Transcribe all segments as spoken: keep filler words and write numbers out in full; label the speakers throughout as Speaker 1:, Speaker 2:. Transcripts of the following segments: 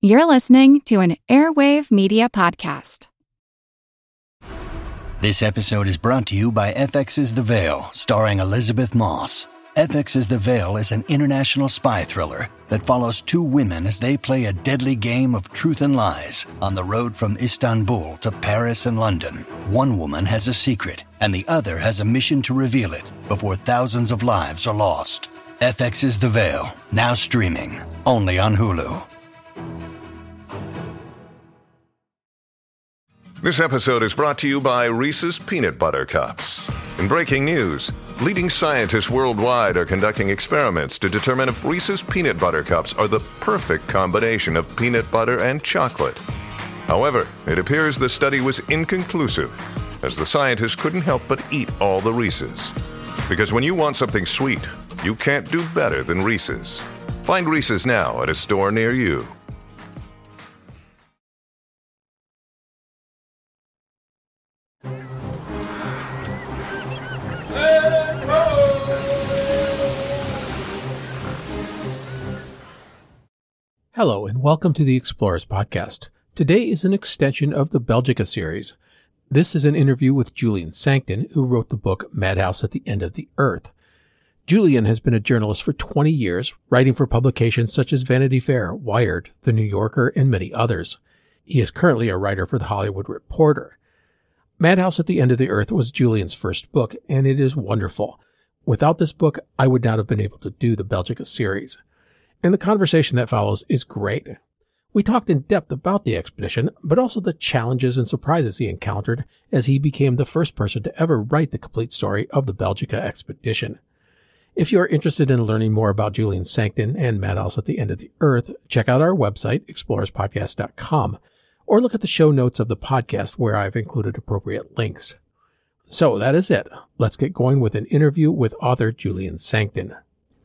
Speaker 1: You're listening to an Airwave Media Podcast.
Speaker 2: This episode is brought to you by F X's The Veil, starring Elizabeth Moss. F X's The Veil is an international spy thriller that follows two women as they play a deadly game of truth and lies on the road from Istanbul to Paris and London. One woman has a secret, and the other has a mission to reveal it before thousands of lives are lost. F X's The Veil, now streaming, only on Hulu.
Speaker 3: This episode is brought to you by Reese's Peanut Butter Cups. In breaking news, leading scientists worldwide are conducting experiments to determine if Reese's Peanut Butter Cups are the perfect combination of peanut butter and chocolate. However, it appears the study was inconclusive, as the scientists couldn't help but eat all the Reese's. Because when you want something sweet, you can't do better than Reese's. Find Reese's now at a store near you.
Speaker 4: Hello, and welcome to the Explorers Podcast. Today is an extension of the Belgica series. This is an interview with Julian Sancton, who wrote the book Madhouse at the End of the Earth. Julian has been a journalist for twenty years, writing for publications such as Vanity Fair, Wired, The New Yorker, and many others. He is currently a writer for The Hollywood Reporter. Madhouse at the End of the Earth was Julian's first book, and it is wonderful. Without this book, I would not have been able to do the Belgica series. And the conversation that follows is great. We talked in depth about the expedition, but also the challenges and surprises he encountered as he became the first person to ever write the complete story of the Belgica expedition. If you are interested in learning more about Julian Sancton and Madhouse at the End of the Earth, check out our website, explorers podcast dot com, or look at the show notes of the podcast where I've included appropriate links. So that is it. Let's get going with an interview with author Julian Sancton.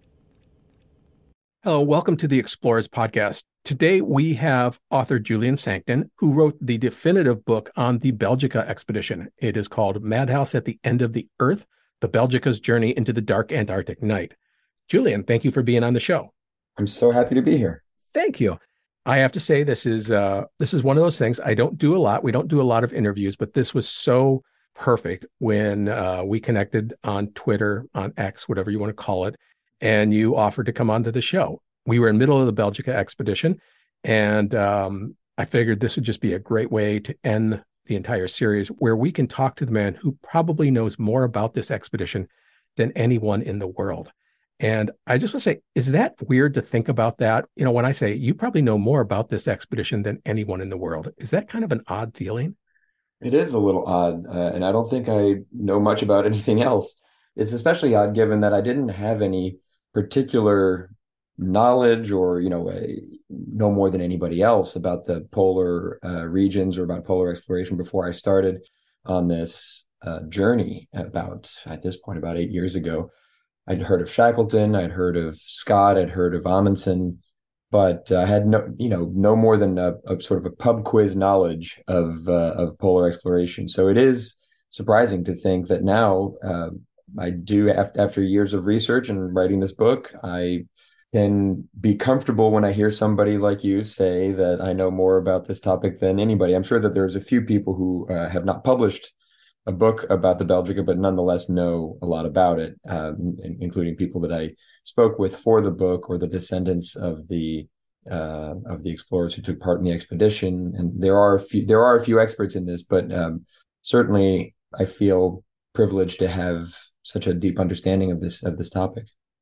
Speaker 4: Hello, welcome to the Explorers Podcast. Today we have author Julian Sancton, who wrote the definitive book on the Belgica expedition. It is called Madhouse at the End of the Earth, the Belgica's Journey into the Dark Antarctic Night. Julian, thank you for being on the show.
Speaker 5: I'm so happy to be here.
Speaker 4: Thank you. I have to say, this is uh, this is one of those things I don't do a lot. We don't do a lot of interviews, but this was so perfect when uh, we connected on Twitter, on X, whatever you want to call it, and you offered to come onto the show. We were in the middle of the Belgica expedition, and um, I figured this would just be a great way to end the entire series, where we can talk to the man who probably knows more about this expedition than anyone in the world. And I just want to say, is that weird to think about that? You know, when I say you probably know more about this expedition than anyone in the world, is that kind of an odd feeling?
Speaker 5: It is a little odd, uh, and I don't think I know much about anything else. It's especially odd given that I didn't have any particular knowledge or, you know, a, know more than anybody else about the polar uh, regions or about polar exploration before I started on this uh, journey about, at this point, about eight years ago. I'd heard of Shackleton, I'd heard of Scott, I'd heard of Amundsen, but I had no, you know, no more than a, a sort of a pub quiz knowledge of uh, of polar exploration. So it is surprising to think that now uh, I do, after years of research and writing this book, I can be comfortable when I hear somebody like you say that I know more about this topic than anybody. I'm sure that there's a few people who uh, have not published a book about the Belgica, but nonetheless know a lot about it, um, including people that I spoke with for the book or the descendants of the uh, of the explorers who took part in the expedition. And there are a few, there are a few experts in this, but um, certainly I feel privileged to have such a deep understanding of this of this topic.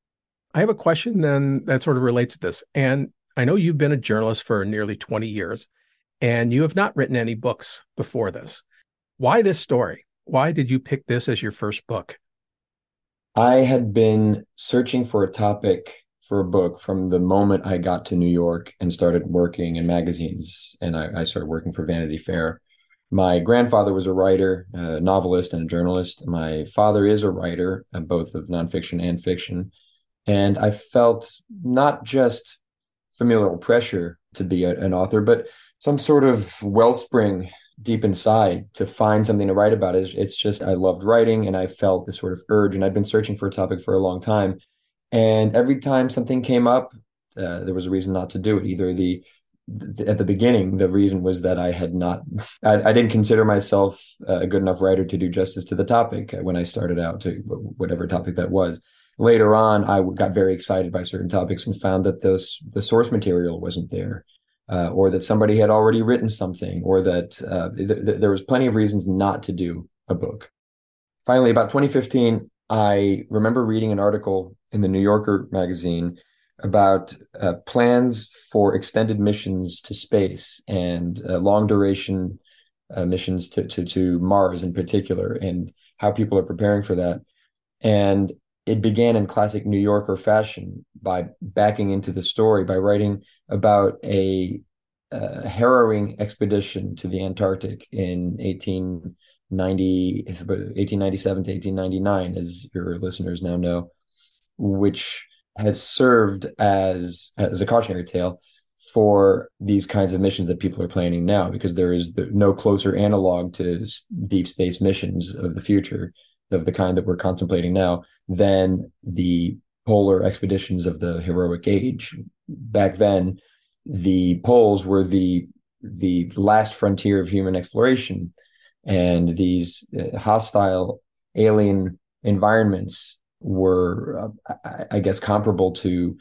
Speaker 4: I have a question then that sort of relates to this. And I know you've been a journalist for nearly twenty years, and you have not written any books before this. Why this story? Why did you pick this as your first book?
Speaker 5: I had been searching for a topic for a book from the moment I got to New York and started working in magazines. And I, I started working for Vanity Fair. My grandfather was a writer, a novelist, and a journalist. My father is a writer, uh, both of nonfiction and fiction. And I felt not just familial pressure to be a, an author, but some sort of wellspring deep inside to find something to write about. It's, it's just, I loved writing and I felt this sort of urge, and I'd been searching for a topic for a long time. And every time something came up, uh, there was a reason not to do it. Either the th- at the beginning, the reason was that I had not, I, I didn't consider myself a good enough writer to do justice to the topic when I started out, to whatever topic that was. Later on, I got very excited by certain topics and found that those the source material wasn't there, uh, or that somebody had already written something, or that uh, th- th- there was plenty of reasons not to do a book. Finally, about twenty fifteen, I remember reading an article in the New Yorker magazine about uh, plans for extended missions to space and uh, long duration uh, missions to, to to Mars in particular, and how people are preparing for that. And it began in classic New Yorker fashion by backing into the story, by writing about a, a harrowing expedition to the Antarctic in eighteen ninety, eighteen ninety-seven to eighteen ninety-nine, as your listeners now know, which has served as, as a cautionary tale for these kinds of missions that people are planning now, because there is no closer analog to deep space missions of the future of the kind that we're contemplating now than the polar expeditions of the heroic age. Back then, the poles were the the last frontier of human exploration, and these uh, hostile alien environments were, uh, I, I guess, comparable to,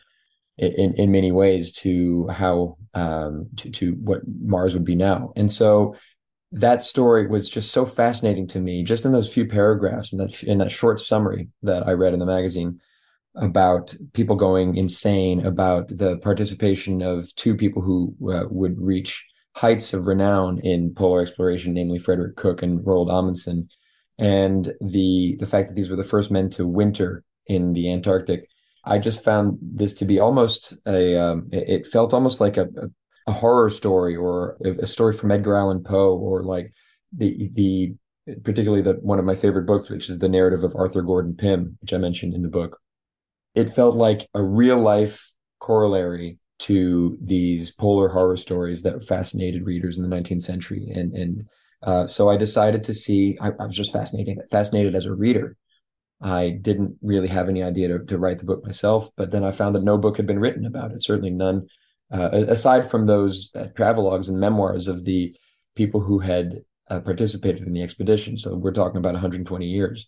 Speaker 5: in in many ways, to how um, to to what Mars would be now. And so that story was just so fascinating to me, just in those few paragraphs in that in that short summary that I read in the magazine about people going insane about the participation of two people who uh, would reach heights of renown in polar exploration, namely Frederick Cook and Roald Amundsen, and the the fact that these were the first men to winter in the Antarctic. I just found this to be almost a um, it felt almost like a, a a horror story, or a story from Edgar Allan Poe, or like the the particularly the one of my favorite books, which is the narrative of Arthur Gordon Pym, which I mentioned in the book. It felt like a real life corollary to these polar horror stories that fascinated readers in the nineteenth century, and and uh, so I decided to see. I, I was just fascinated fascinated as a reader. I didn't really have any idea to, to write the book myself, but then I found that no book had been written about it. Certainly none. Uh, aside from those uh, travelogues and memoirs of the people who had uh, participated in the expedition. So we're talking about one hundred twenty years.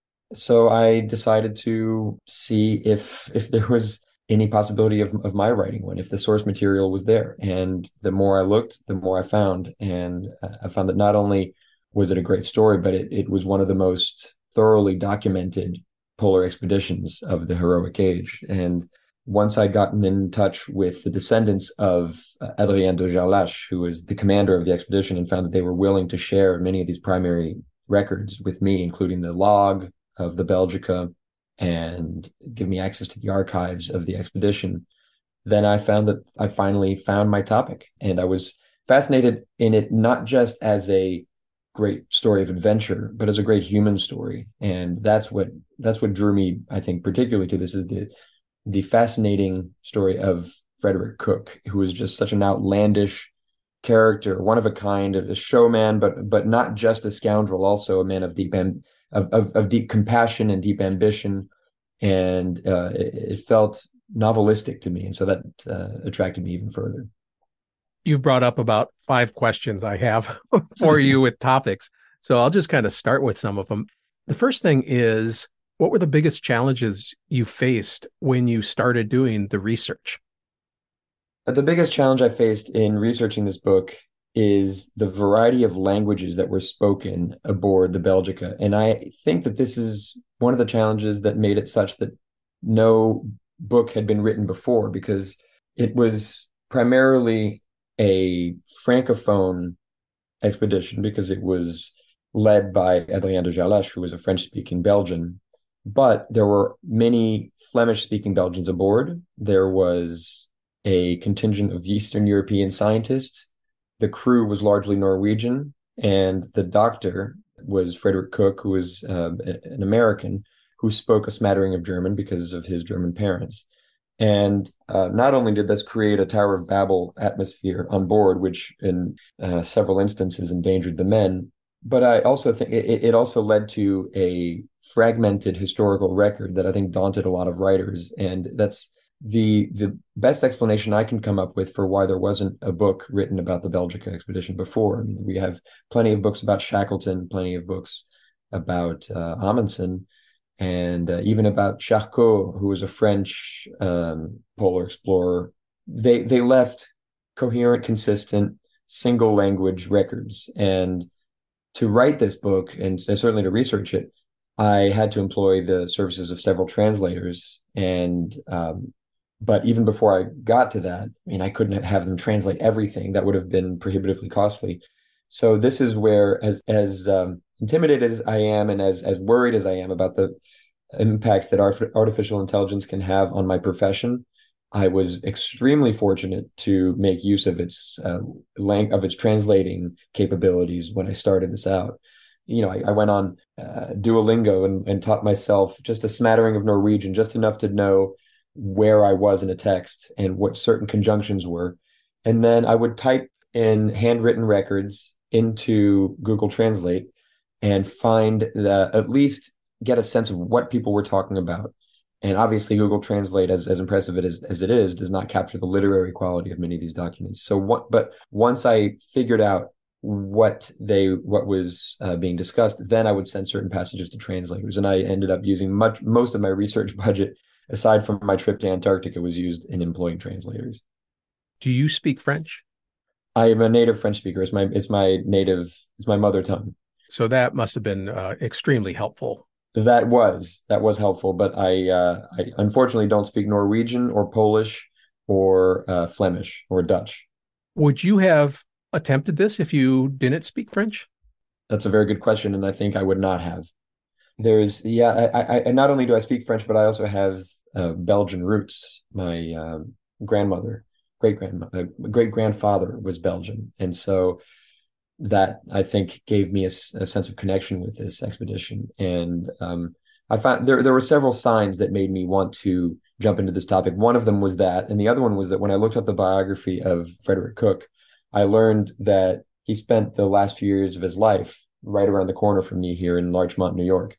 Speaker 5: So I decided to see if if there was any possibility of, of my writing one, if the source material was there. And the more I looked, the more I found. And uh, I found that not only was it a great story, but it, it was one of the most thoroughly documented polar expeditions of the heroic age. And once I'd gotten in touch with the descendants of uh, Adrien de Gerlache, who was the commander of the expedition, and found that they were willing to share many of these primary records with me, including the log of the Belgica, and give me access to the archives of the expedition, then I found that I finally found my topic. And I was fascinated in it, not just as a great story of adventure, but as a great human story. And that's what that's what drew me, I think, particularly to this, is the the fascinating story of Frederick Cook, who was just such an outlandish character, one of a kind, a showman, but but not just a scoundrel, also a man of deep am- of, of, of deep compassion and deep ambition. And uh, it, it felt novelistic to me. And so that uh, attracted me even further.
Speaker 4: You brought up about five questions I have for you with topics. So I'll just kind of start with some of them. The first thing is, what were the biggest challenges you faced when you started doing the research?
Speaker 5: The biggest challenge I faced in researching this book is the variety of languages that were spoken aboard the Belgica. And I think that this is one of the challenges that made it such that no book had been written before, because it was primarily a Francophone expedition, because it was led by Adrien de Gerlache, who was a French-speaking Belgian. But there were many Flemish-speaking Belgians aboard. There was a contingent of Eastern European scientists. The crew was largely Norwegian, and the doctor was Frederick Cook, who was uh, an American who spoke a smattering of German because of his German parents. And uh, not only did this create a Tower of Babel atmosphere on board, which in uh, several instances endangered the men, but I also think it, it also led to a fragmented historical record that I think daunted a lot of writers. And that's the the best explanation I can come up with for why there wasn't a book written about the Belgica expedition before. I mean, we have plenty of books about Shackleton, plenty of books about uh, Amundsen, and uh, even about Charcot, who was a French um, polar explorer. They they left coherent, consistent, single language records. And to write this book, and, and certainly to research it, I had to employ the services of several translators. And um, but even before I got to that, I mean, I couldn't have them translate everything. That would have been prohibitively costly. So this is where, as as um, intimidated as I am, and as as worried as I am about the impacts that artificial intelligence can have on my profession, I was extremely fortunate to make use of its uh, lang- of its translating capabilities when I started this out. You know, I, I went on uh, Duolingo and, and taught myself just a smattering of Norwegian, just enough to know where I was in a text and what certain conjunctions were. And then I would type in handwritten records into Google Translate and find the, at least get a sense of what people were talking about. And obviously Google Translate, as, as impressive it is, as it is, does not capture the literary quality of many of these documents. So what, but once I figured out what they, what was uh, being discussed, then I would send certain passages to translators. And I ended up using much, most of my research budget, aside from my trip to Antarctica, was used in employing translators.
Speaker 4: Do you speak French?
Speaker 5: I am a native French speaker. It's my, it's my native, it's my mother tongue.
Speaker 4: So that must have been uh, extremely helpful.
Speaker 5: That was that was helpful, but I uh, I unfortunately don't speak Norwegian or Polish or uh, Flemish or Dutch.
Speaker 4: Would you have attempted this if you didn't speak French?
Speaker 5: That's a very good question, and I think I would not have. There's yeah, I, I not only do I speak French, but I also have uh, Belgian roots. My uh, grandmother, great grandmother, great grandfather was Belgian, and so that I think gave me a, a sense of connection with this expedition. And um, I found there there were several signs that made me want to jump into this topic. One of them was that, and the other one was that when I looked up the biography of Frederick Cook, I learned that he spent the last few years of his life right around the corner from me here in Larchmont, New York.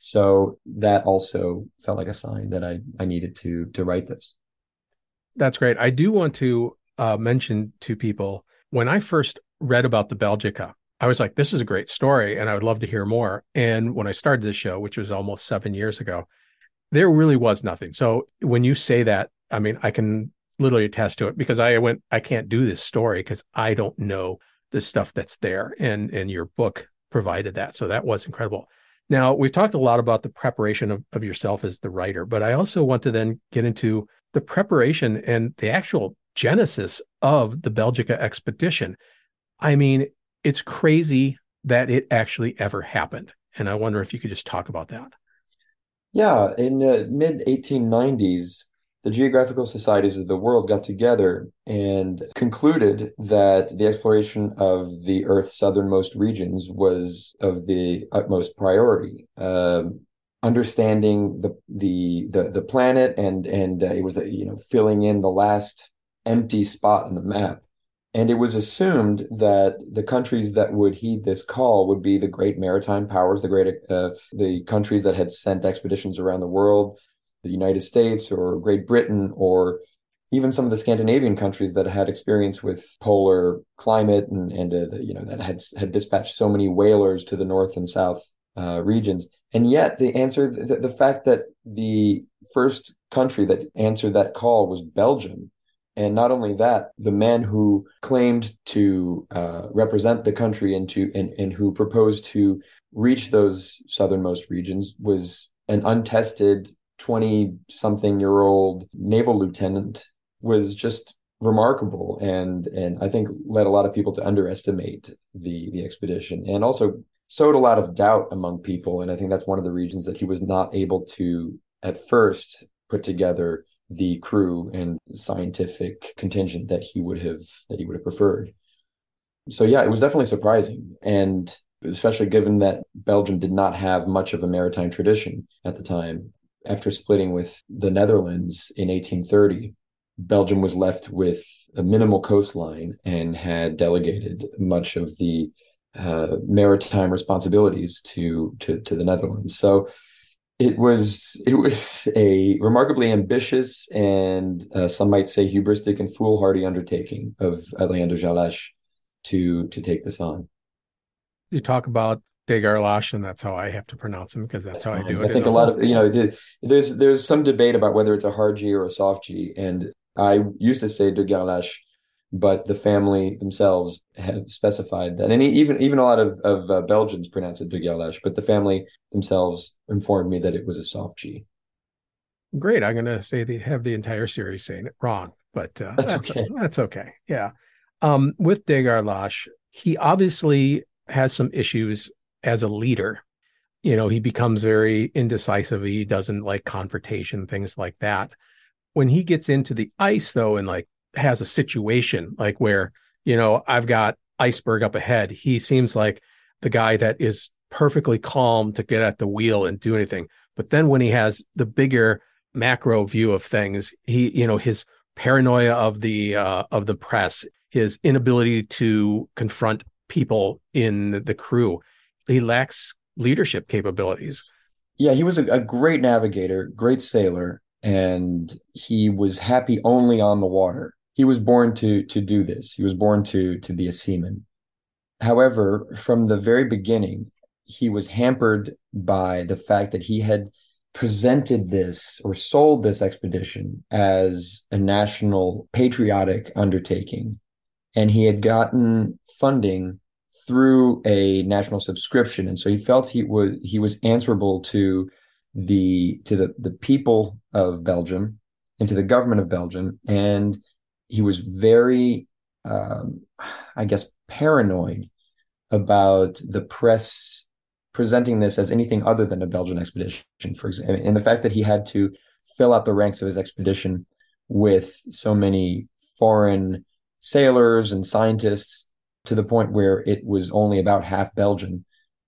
Speaker 5: So that also felt like a sign that I, I needed to to write this.
Speaker 4: That's great. I do want to uh, mention to people, when I first read about the Belgica, I was like, this is a great story, and I would love to hear more. And when I started this show, which was almost seven years ago, there really was nothing. So when you say that, I mean, I can literally attest to it, because I went, I can't do this story because I don't know the stuff that's there. And, and your book provided that. So that was incredible. Now, we've talked a lot about the preparation of, of yourself as the writer, but I also want to then get into the preparation and the actual genesis of the Belgica expedition. I mean, it's crazy that it actually ever happened. And I wonder if you could just talk about that.
Speaker 5: Yeah, in the mid eighteen nineties, the geographical societies of the world got together and concluded that the exploration of the Earth's southernmost regions was of the utmost priority. Um, understanding the the the the planet, and and uh, it was you know filling in the last empty spot on the map. And it was assumed that the countries that would heed this call would be the great maritime powers, the great uh, the countries that had sent expeditions around the world, the United States or Great Britain, or even some of the Scandinavian countries that had experience with polar climate and and uh, the, you know that had had dispatched so many whalers to the north and south uh, regions. And yet, the answer, the, the fact that the first country that answered that call was Belgium. And not only that, the man who claimed to uh, represent the country and, to, and, and who proposed to reach those southernmost regions was an untested twenty-something-year-old naval lieutenant, was just remarkable, and and I think led a lot of people to underestimate the the expedition, and also sowed a lot of doubt among people. And I think that's one of the reasons that he was not able to, at first, put together the crew and scientific contingent that he would have that he would have preferred. So yeah, it was definitely surprising, and especially given that Belgium did not have much of a maritime tradition at the time. After splitting with the Netherlands in eighteen thirty, Belgium was left with a minimal coastline and had delegated much of the uh, maritime responsibilities to, to to the Netherlands. So It was it was a remarkably ambitious and uh, some might say hubristic and foolhardy undertaking of Alain de Gerlache to to take this on.
Speaker 4: You talk about de Gerlache, and that's how I have to pronounce him because that's, that's how fine. I do it.
Speaker 5: I think a lot of, you know, the, there's there's some debate about whether it's a hard G or a soft G. And I used to say de Gerlache, but the family themselves have specified that. And even even a lot of, of uh, Belgians pronounce it de Gerlache, but the family themselves informed me that it was a soft G.
Speaker 4: Great. I'm going to say they have the entire series saying it wrong, but uh,
Speaker 5: that's,
Speaker 4: that's
Speaker 5: okay.
Speaker 4: That's okay. Yeah. Um, with de Gerlache, he obviously has some issues as a leader. You know, he becomes very indecisive. He doesn't like confrontation, things like that. When he gets into the ice, though, and like has a situation like where, you know, I've got iceberg up ahead, he seems like the guy that is perfectly calm to get at the wheel and do anything. But then when he has the bigger macro view of things, he, you know, his paranoia of the uh, of the press, his inability to confront people in the crew, he lacks leadership capabilities.
Speaker 5: Yeah, he was a, a great navigator, great sailor, and he was happy only on the water. He was born to to do this. He was born to to be a seaman. However, from the very beginning, he was hampered by the fact that he had presented this or sold this expedition as a national patriotic undertaking. And he had gotten funding through a national subscription. And so he felt he was he was answerable to the to the, the people of Belgium and to the government of Belgium. And he was very, um, I guess, paranoid about the press presenting this as anything other than a Belgian expedition, for example, and the fact that he had to fill out the ranks of his expedition with so many foreign sailors and scientists to the point where it was only about half Belgian.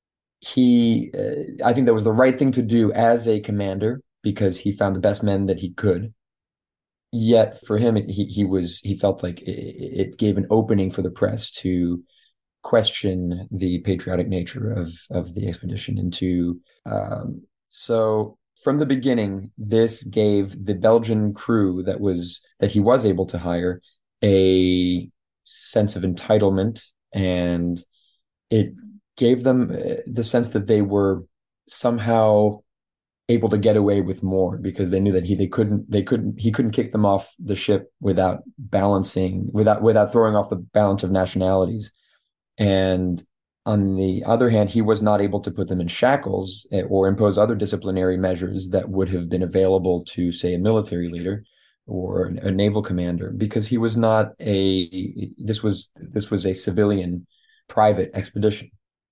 Speaker 5: He, uh, I think that was the right thing to do as a commander because he found the best men that he could. Yet for him, he he was he felt like it, it gave an opening for the press to question the patriotic nature of of the expedition. And to um, so from the beginning, this gave the Belgian crew that was that he was able to hire a sense of entitlement, and it gave them the sense that they were somehow able to get away with more because they knew that he they couldn't they couldn't he couldn't kick them off the ship without balancing without without throwing off the balance of nationalities. And on the other hand, he was not able to put them in shackles or impose other disciplinary measures that would have been available to, say, a military leader or a naval commander, because he was not a this was this was a civilian private expedition.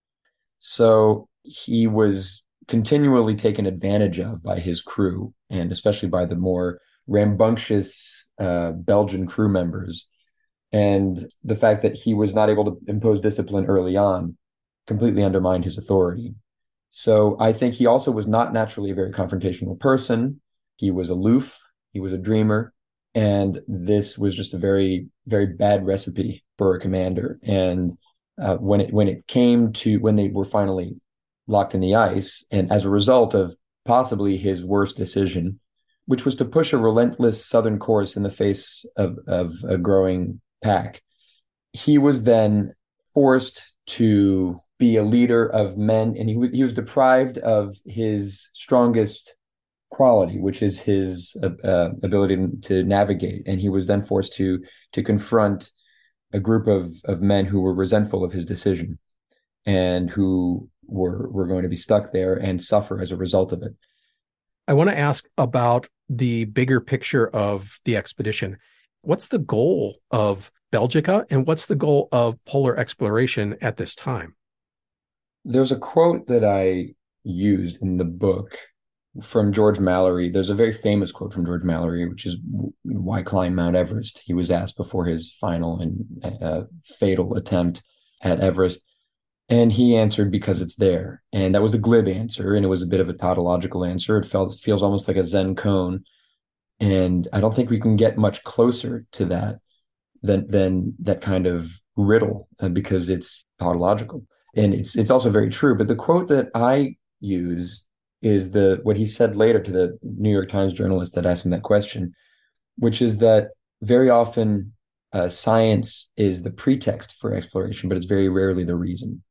Speaker 5: So he was continually taken advantage of by his crew, and especially by the more rambunctious uh, Belgian crew members. And the fact that he was not able to impose discipline early on completely undermined his authority. So I think he also was not naturally a very confrontational person. He was aloof. He was a dreamer. And this was just a very, very bad recipe for a commander. And uh, when it when it came to when they were finally locked in the ice, and as a result of possibly his worst decision, which was to push a relentless southern course in the face of, of a growing pack, he was then forced to be a leader of men, and he was he was deprived of his strongest quality, which is his uh, uh, ability to navigate. And he was then forced to to confront a group of of men who were resentful of his decision and who were were going to be stuck there and suffer as a result of it.
Speaker 4: I want to ask about the bigger picture of the expedition. What's the goal of Belgica, and what's the goal of polar exploration at this time?
Speaker 5: There's a quote that I used in the book from George Mallory. There's a very famous quote from George Mallory, which is, why climb Mount Everest? He was asked before his final and uh, fatal attempt at Everest. And he answered, because it's there. And that was a glib answer, and it was a bit of a tautological answer. It felt, it feels almost like a Zen koan. And I don't think we can get much closer to that than than that kind of riddle, uh, because it's tautological. And it's it's also very true. But the quote that I use is the what he said later to the New York Times journalist that asked him that question, which is that very often uh, science is the pretext for exploration, but it's very rarely the reason.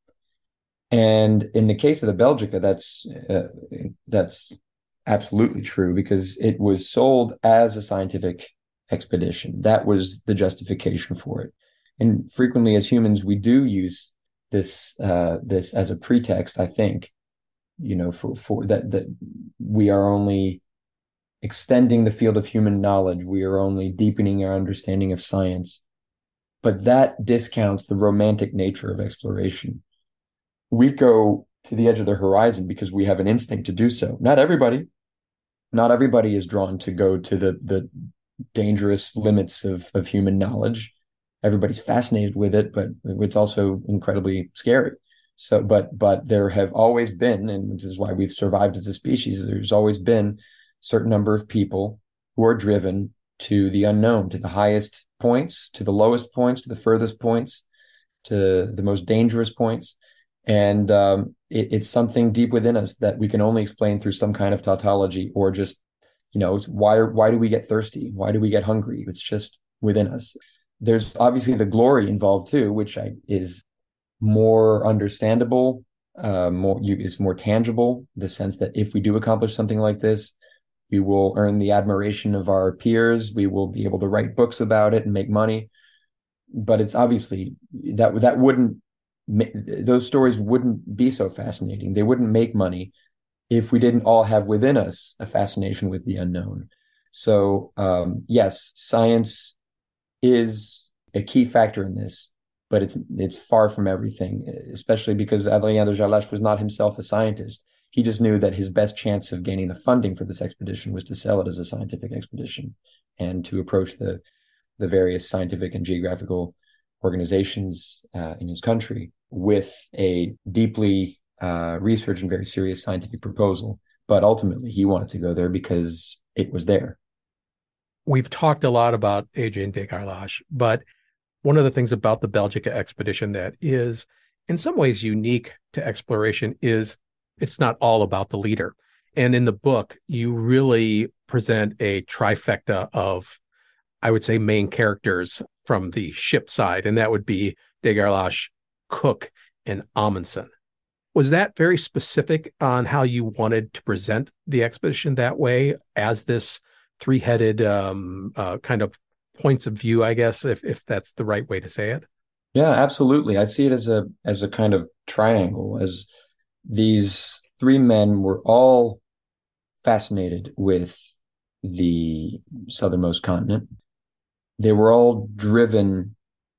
Speaker 5: And in the case of the Belgica, that's uh, that's absolutely true, because it was sold as a scientific expedition. That was the justification for it. And frequently, as humans, we do use this uh, this as a pretext, I think, you know, for, for that that we are only extending the field of human knowledge. We are only deepening our understanding of science. But that discounts the romantic nature of exploration. We go to the edge of the horizon because we have an instinct to do so. Not everybody. Not everybody is drawn to go to the the dangerous limits of, of human knowledge. Everybody's fascinated with it, but it's also incredibly scary. So, but but there have always been, and this is why we've survived as a species, there's always been a certain number of people who are driven to the unknown, to the highest points, to the lowest points, to the furthest points, to the most dangerous points. And um, it, it's something deep within us that we can only explain through some kind of tautology, or just, you know, why, why do we get thirsty? Why do we get hungry? It's just within us. There's obviously the glory involved too, which I, is more understandable, uh, more you, it's more tangible, the sense that if we do accomplish something like this, we will earn the admiration of our peers. We will be able to write books about it and make money. But it's obviously that that wouldn't, those stories wouldn't be so fascinating. They wouldn't make money if we didn't all have within us a fascination with the unknown. So um, yes, science is a key factor in this, but it's it's far from everything, especially because Adrien de Gerlache was not himself a scientist. He just knew that his best chance of gaining the funding for this expedition was to sell it as a scientific expedition and to approach the, the various scientific and geographical organizations uh, in his country with a deeply uh, researched and very serious scientific proposal. But ultimately, he wanted to go there because it was there.
Speaker 4: We've talked a lot about Adrien de Gerlache, but one of the things about the Belgica expedition that is in some ways unique to exploration is it's not all about the leader. And in the book, you really present a trifecta of, I would say, main characters from the ship side, and that would be de Gerlache, Cook, and Amundsen. Was that very specific on how you wanted to present the expedition that way, as this three-headed um, uh, kind of points of view, I guess, if if that's the right way to say it?
Speaker 5: Yeah, absolutely. I see it as a as a kind of triangle, as these three men were all fascinated with the southernmost continent. They were all driven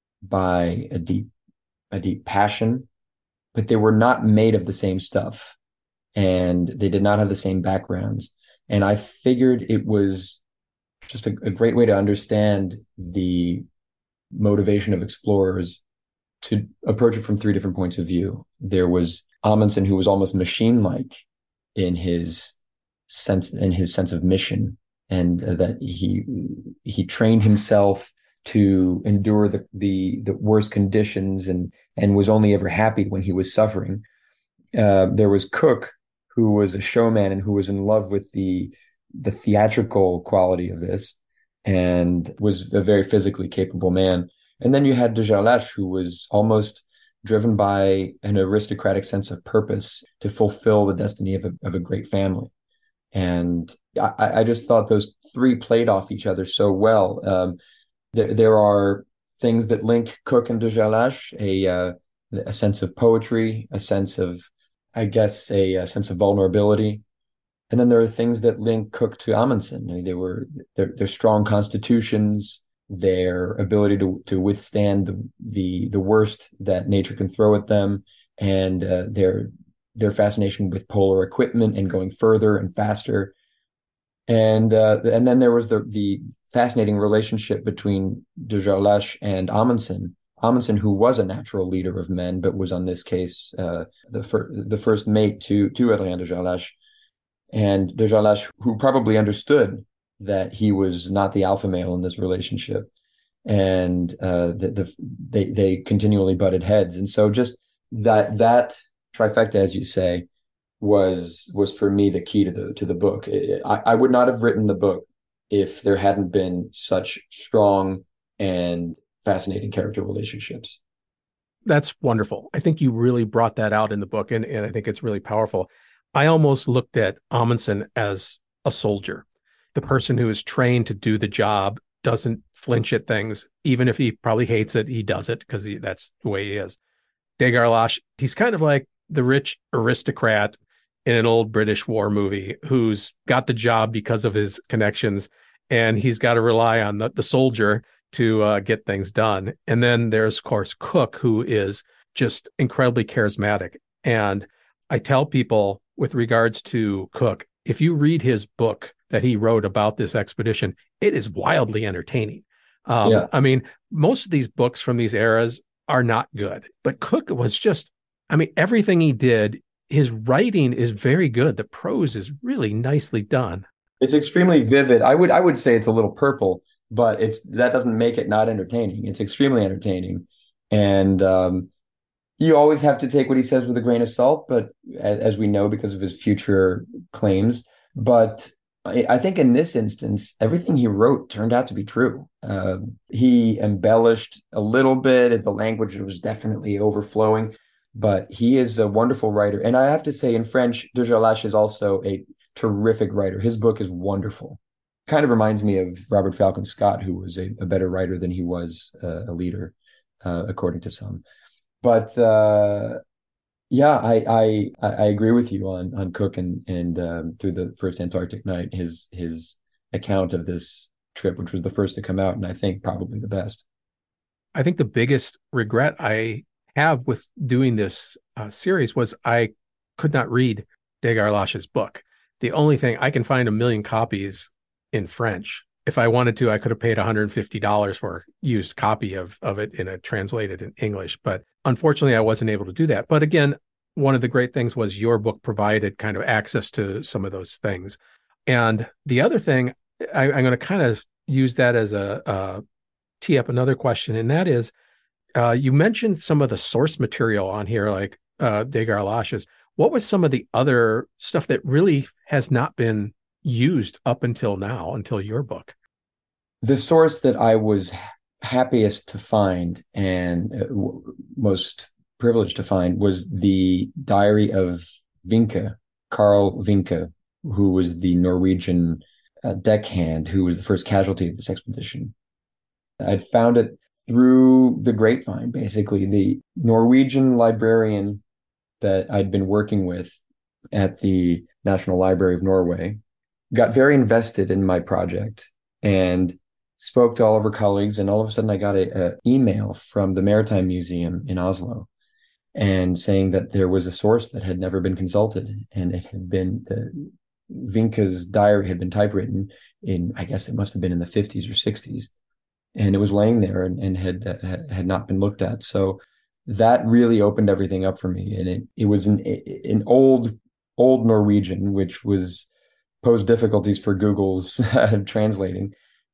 Speaker 5: by a deep, a deep passion, but they were not made of the same stuff, and they did not have the same backgrounds. And I figured it was just a, a great way to understand the motivation of explorers to approach it from three different points of view. There was Amundsen, who was almost machine-like in his sense, in his sense of mission, and uh, that he he trained himself to endure the, the the worst conditions, and and was only ever happy when he was suffering. Uh, there was Cook, who was a showman and who was in love with the the theatrical quality of this, and was a very physically capable man. And then you had de Gerlache, who was almost driven by an aristocratic sense of purpose to fulfill the destiny of a, of a great family. And I, I just thought those three played off each other so well. Um, there, there are things that link Cook and de Gerlache, a, uh, a sense of poetry, a sense of, I guess, a, a sense of vulnerability. And then there are things that link Cook to Amundsen. I mean, they were their, their strong constitutions, their ability to to withstand the the, the worst that nature can throw at them, and uh, their their fascination with polar equipment and going further and faster. And uh, and then there was the the fascinating relationship between de Gerlache and Amundsen. Amundsen, who was a natural leader of men, but was on this case uh, the fir- the first mate to to Adrien de Gerlache. And de Gerlache, who probably understood that he was not the alpha male in this relationship, and uh, the, the, they they continually butted heads. And so just that that trifecta, as you say, was was for me the key to the to the book. It, I, I would not have written the book if there hadn't been such strong and fascinating character relationships.
Speaker 4: That's wonderful. I think you really brought that out in the book, and, and I think it's really powerful. I almost looked at Amundsen as a soldier, the person who is trained to do the job, doesn't flinch at things, even if he probably hates it, he does it because that's the way he is. Degarlash, he's kind of like the rich aristocrat in an old British war movie who's got the job because of his connections, and he's got to rely on the, the soldier to uh, get things done. And then there's, of course, Cook, who is just incredibly charismatic. And I tell people with regards to Cook, if you read his book that he wrote about this expedition, it is wildly entertaining. Um, yeah. I mean, most of these books from these eras are not good, but Cook was just, I mean, everything he did, his writing is very good. The prose is really nicely done.
Speaker 5: It's extremely vivid. I would I would say it's a little purple, but it's that doesn't make it not entertaining. It's extremely entertaining. And um, you always have to take what he says with a grain of salt, but as, as we know, because of his future claims. But I, I think in this instance, everything he wrote turned out to be true. Uh, he embellished a little bit. The language was definitely overflowing, but he is a wonderful writer. And I have to say, in French, Degarlash is also a terrific writer. His book is wonderful. Kind of reminds me of Robert Falcon Scott, who was a, a better writer than he was uh, a leader, uh, according to some. But uh, yeah, I, I I agree with you on on Cook and and um, through the first Antarctic night, his his account of this trip, which was the first to come out, and I think probably the best.
Speaker 4: I think the biggest regret I have with doing this uh, series was I could not read Degarlash's book. The only thing, I can find a million copies in French. If I wanted to, I could have paid one hundred fifty dollars for a used copy of, of it in a translated in English. But unfortunately, I wasn't able to do that. But again, one of the great things was your book provided kind of access to some of those things. And the other thing, I, I'm going to kind of use that as a uh, tee up another question. And that is, uh, you mentioned some of the source material on here, like uh, Degarlash's. What was some of the other stuff that really has not been used up until now, until your book?
Speaker 5: The source that I was happiest to find and uh, w- most privileged to find was the diary of Vinke, Carl Vinke, who was the Norwegian uh, deckhand who was the first casualty of this expedition. I'd found it through the grapevine, basically. The Norwegian librarian that I'd been working with at the National Library of Norway got very invested in my project and spoke to all of her colleagues. And all of a sudden I got an email from the Maritime Museum in Oslo and saying that there was a source that had never been consulted. And it had been, the Vinke's diary had been typewritten in, I guess it must have been in the fifties or sixties. And it was laying there and, and had, uh, had not been looked at. So that really opened everything up for me. And it, it was an, an old, old Norwegian, which was posed difficulties for Google's uh, translating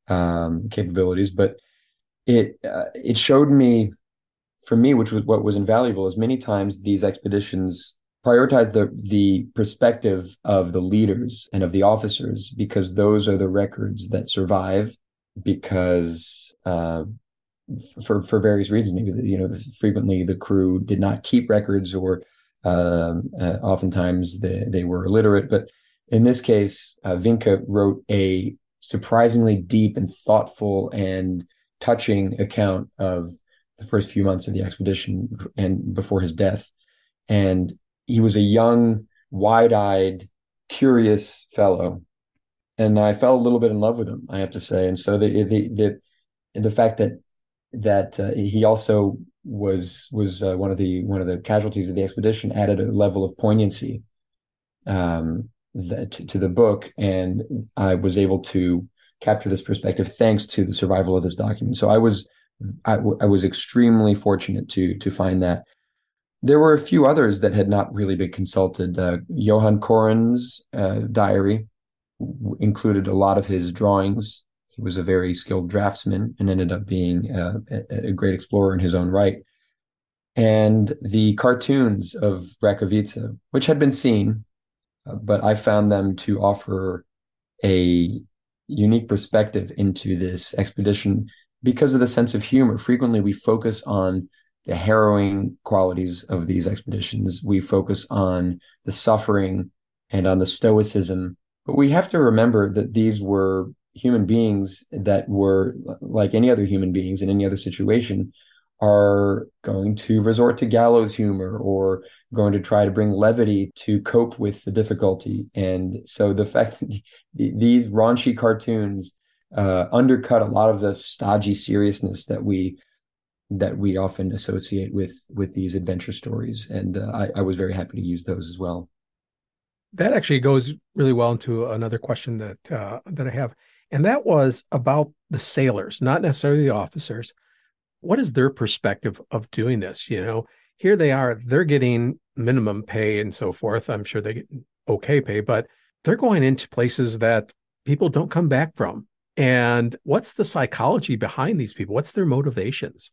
Speaker 5: um, capabilities. But it, uh, it showed me, for me, which was what was invaluable, is many times these expeditions prioritize the, the perspective of the leaders and of the officers, because those are the records that survive, because uh, for for various reasons, maybe, you know, frequently the crew did not keep records, or uh, uh, oftentimes they, they were illiterate. But in this case, uh, Vinke wrote a surprisingly deep and thoughtful and touching account of the first few months of the expedition and before his death. And he was a young, wide-eyed, curious fellow. And I fell a little bit in love with him, I have to say. And so the the the, the fact that that uh, he also was was uh, one of the one of the casualties of the expedition added a level of poignancy um, that, to, to the book, and I was able to capture this perspective thanks to the survival of this document. So I was I, w- I was extremely fortunate to to find that. There were a few others that had not really been consulted. Uh, Johan Koren's uh, diary w- included a lot of his drawings. He was a very skilled draftsman and ended up being uh, a, a great explorer in his own right. And the cartoons of Rakovica, which had been seen, uh, but I found them to offer a unique perspective into this expedition because of the sense of humor. Frequently, we focus on the harrowing qualities of these expeditions. We focus on the suffering and on the stoicism. But we have to remember that these were human beings that were, like any other human beings in any other situation, are going to resort to gallows humor or going to try to bring levity to cope with the difficulty. And so the fact that these raunchy cartoons uh, undercut a lot of the stodgy seriousness that we that we often associate with with these adventure stories. And uh, I, I was very happy to use those as well.
Speaker 4: That actually goes really well into another question that uh, that I have, and that was about the sailors, not necessarily the officers. What is their perspective of doing this? You know, here they are, they're getting minimum pay and so forth. I'm sure they get okay pay, but they're going into places that people don't come back from. And what's the psychology behind these people? What's their motivations?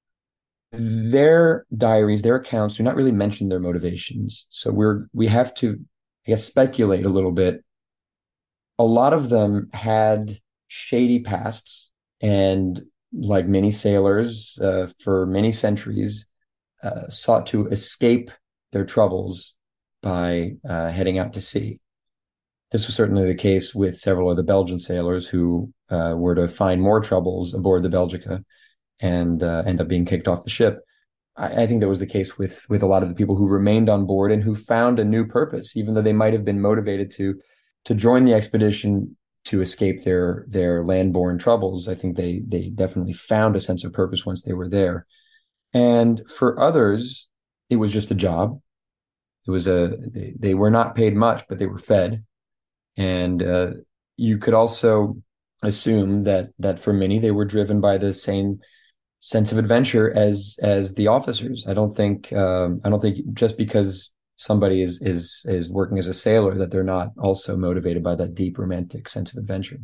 Speaker 5: Their diaries, their accounts do not really mention their motivations. So we're, we have to, I guess, speculate a little bit. A lot of them had shady pasts, and like many sailors, uh, for many centuries, uh, sought to escape their troubles by uh, heading out to sea. This was certainly the case with several of the Belgian sailors who uh, were to find more troubles aboard the Belgica and uh, end up being kicked off the ship. I, I think that was the case with with a lot of the people who remained on board and who found a new purpose, even though they might have been motivated to to join the expedition to escape their their land-borne troubles. I think they they definitely found a sense of purpose once they were there. And for others, it was just a job. It was a they, they were not paid much, but they were fed. And uh, you could also assume that that for many, they were driven by the same sense of adventure as as the officers. I don't think um, I don't think just because somebody is is is working as a sailor that they're not also motivated by that deep romantic sense of adventure.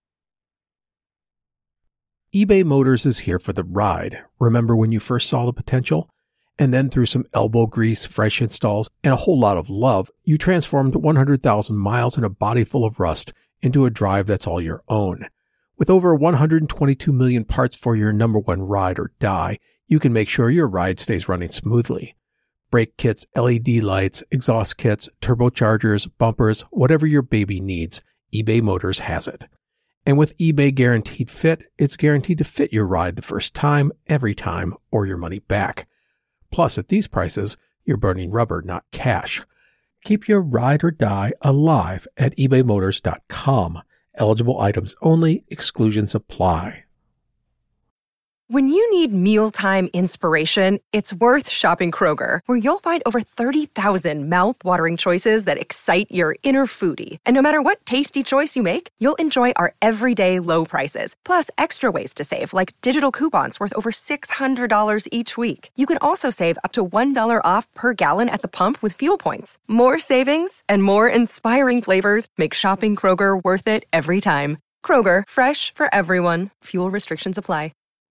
Speaker 4: eBay Motors is here for the ride. Remember when you first saw the potential? And then through some elbow grease, fresh installs, and a whole lot of love, you transformed one hundred thousand miles and a body full of rust into a drive that's all your own. With over one hundred twenty-two million parts for your number one ride or die, you can make sure your ride stays running smoothly. Brake kits, L E D lights, exhaust kits, turbochargers, bumpers, whatever your baby needs, eBay Motors has it. And with eBay Guaranteed Fit, it's guaranteed to fit your ride the first time, every time, or your money back. Plus, at these prices, you're burning rubber, not cash. Keep your ride or die alive at ebay motors dot com. Eligible items only. Exclusions apply.
Speaker 6: When you need mealtime inspiration, it's worth shopping Kroger, where you'll find over thirty thousand mouth-watering choices that excite your inner foodie. And no matter what tasty choice you make, you'll enjoy our everyday low prices, plus extra ways to save, like digital coupons worth over six hundred dollars each week. You can also save up to one dollar off per gallon at the pump with fuel points. More savings and more inspiring flavors make shopping Kroger worth it every time. Kroger, fresh for everyone. Fuel restrictions apply.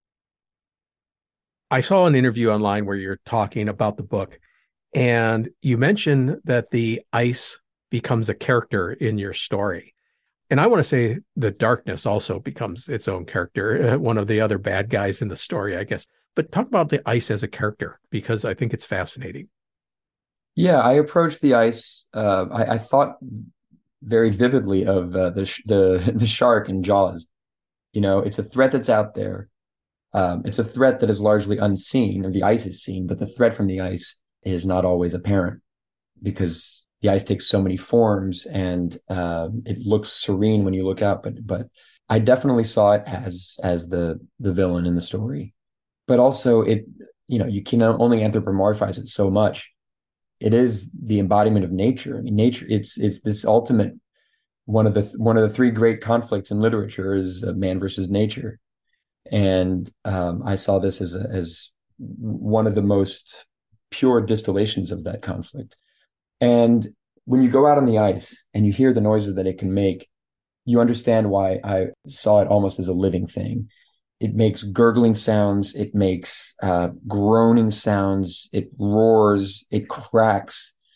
Speaker 4: I saw an interview online where you're talking about the book, and you mentioned that the ice becomes a character in your story. And I want to say the darkness also becomes its own character, one of the other bad guys in the story, I guess. But talk about the ice as a character, because I think it's fascinating.
Speaker 5: Yeah, I approached the ice. Uh, I, I thought very vividly of uh, the, the the shark in Jaws. You know, it's a threat that's out there. Um, it's a threat that is largely unseen, or the ice is seen, but the threat from the ice is not always apparent because the ice takes so many forms, and uh, it looks serene when you look up. But but I definitely saw it as as the the villain in the story. But also, it you know you can only anthropomorphize it so much. It is the embodiment of nature. I mean, nature. It's it's this ultimate one of the one of the three great conflicts in literature is uh, man versus nature. And um, I saw this as a, as one of the most pure distillations of that conflict. And when you go out on the ice and you hear the noises that it can make, you understand why I saw it almost as a living thing. It makes gurgling sounds. It makes uh, groaning sounds. It roars. It cracks.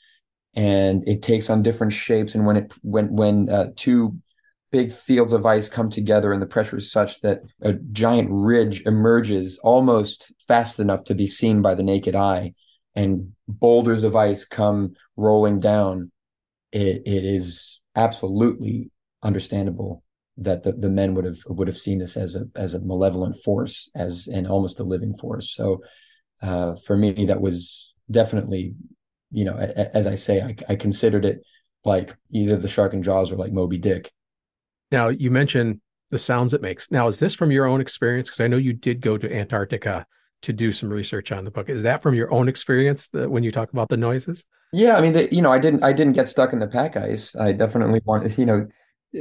Speaker 5: and it takes on different shapes. And when it when when uh, two big fields of ice come together and the pressure is such that a giant ridge emerges almost fast enough to be seen by the naked eye, and boulders of ice come rolling down, it, it is absolutely understandable that the, the men would have would have seen this as a as a malevolent force, as an almost a living force. So uh, for me, that was definitely, you know, a, as I say, I, I considered it like either the shark in Jaws or like Moby Dick.
Speaker 4: Now, you mentioned the sounds it makes. Now, is this from your own experience? Because I know you did go to Antarctica to do some research on the book. Is that from your own experience that when you talk about the noises?
Speaker 5: Yeah, I mean, the, you know, I didn't I didn't get stuck in the pack ice. I definitely wanted, you know,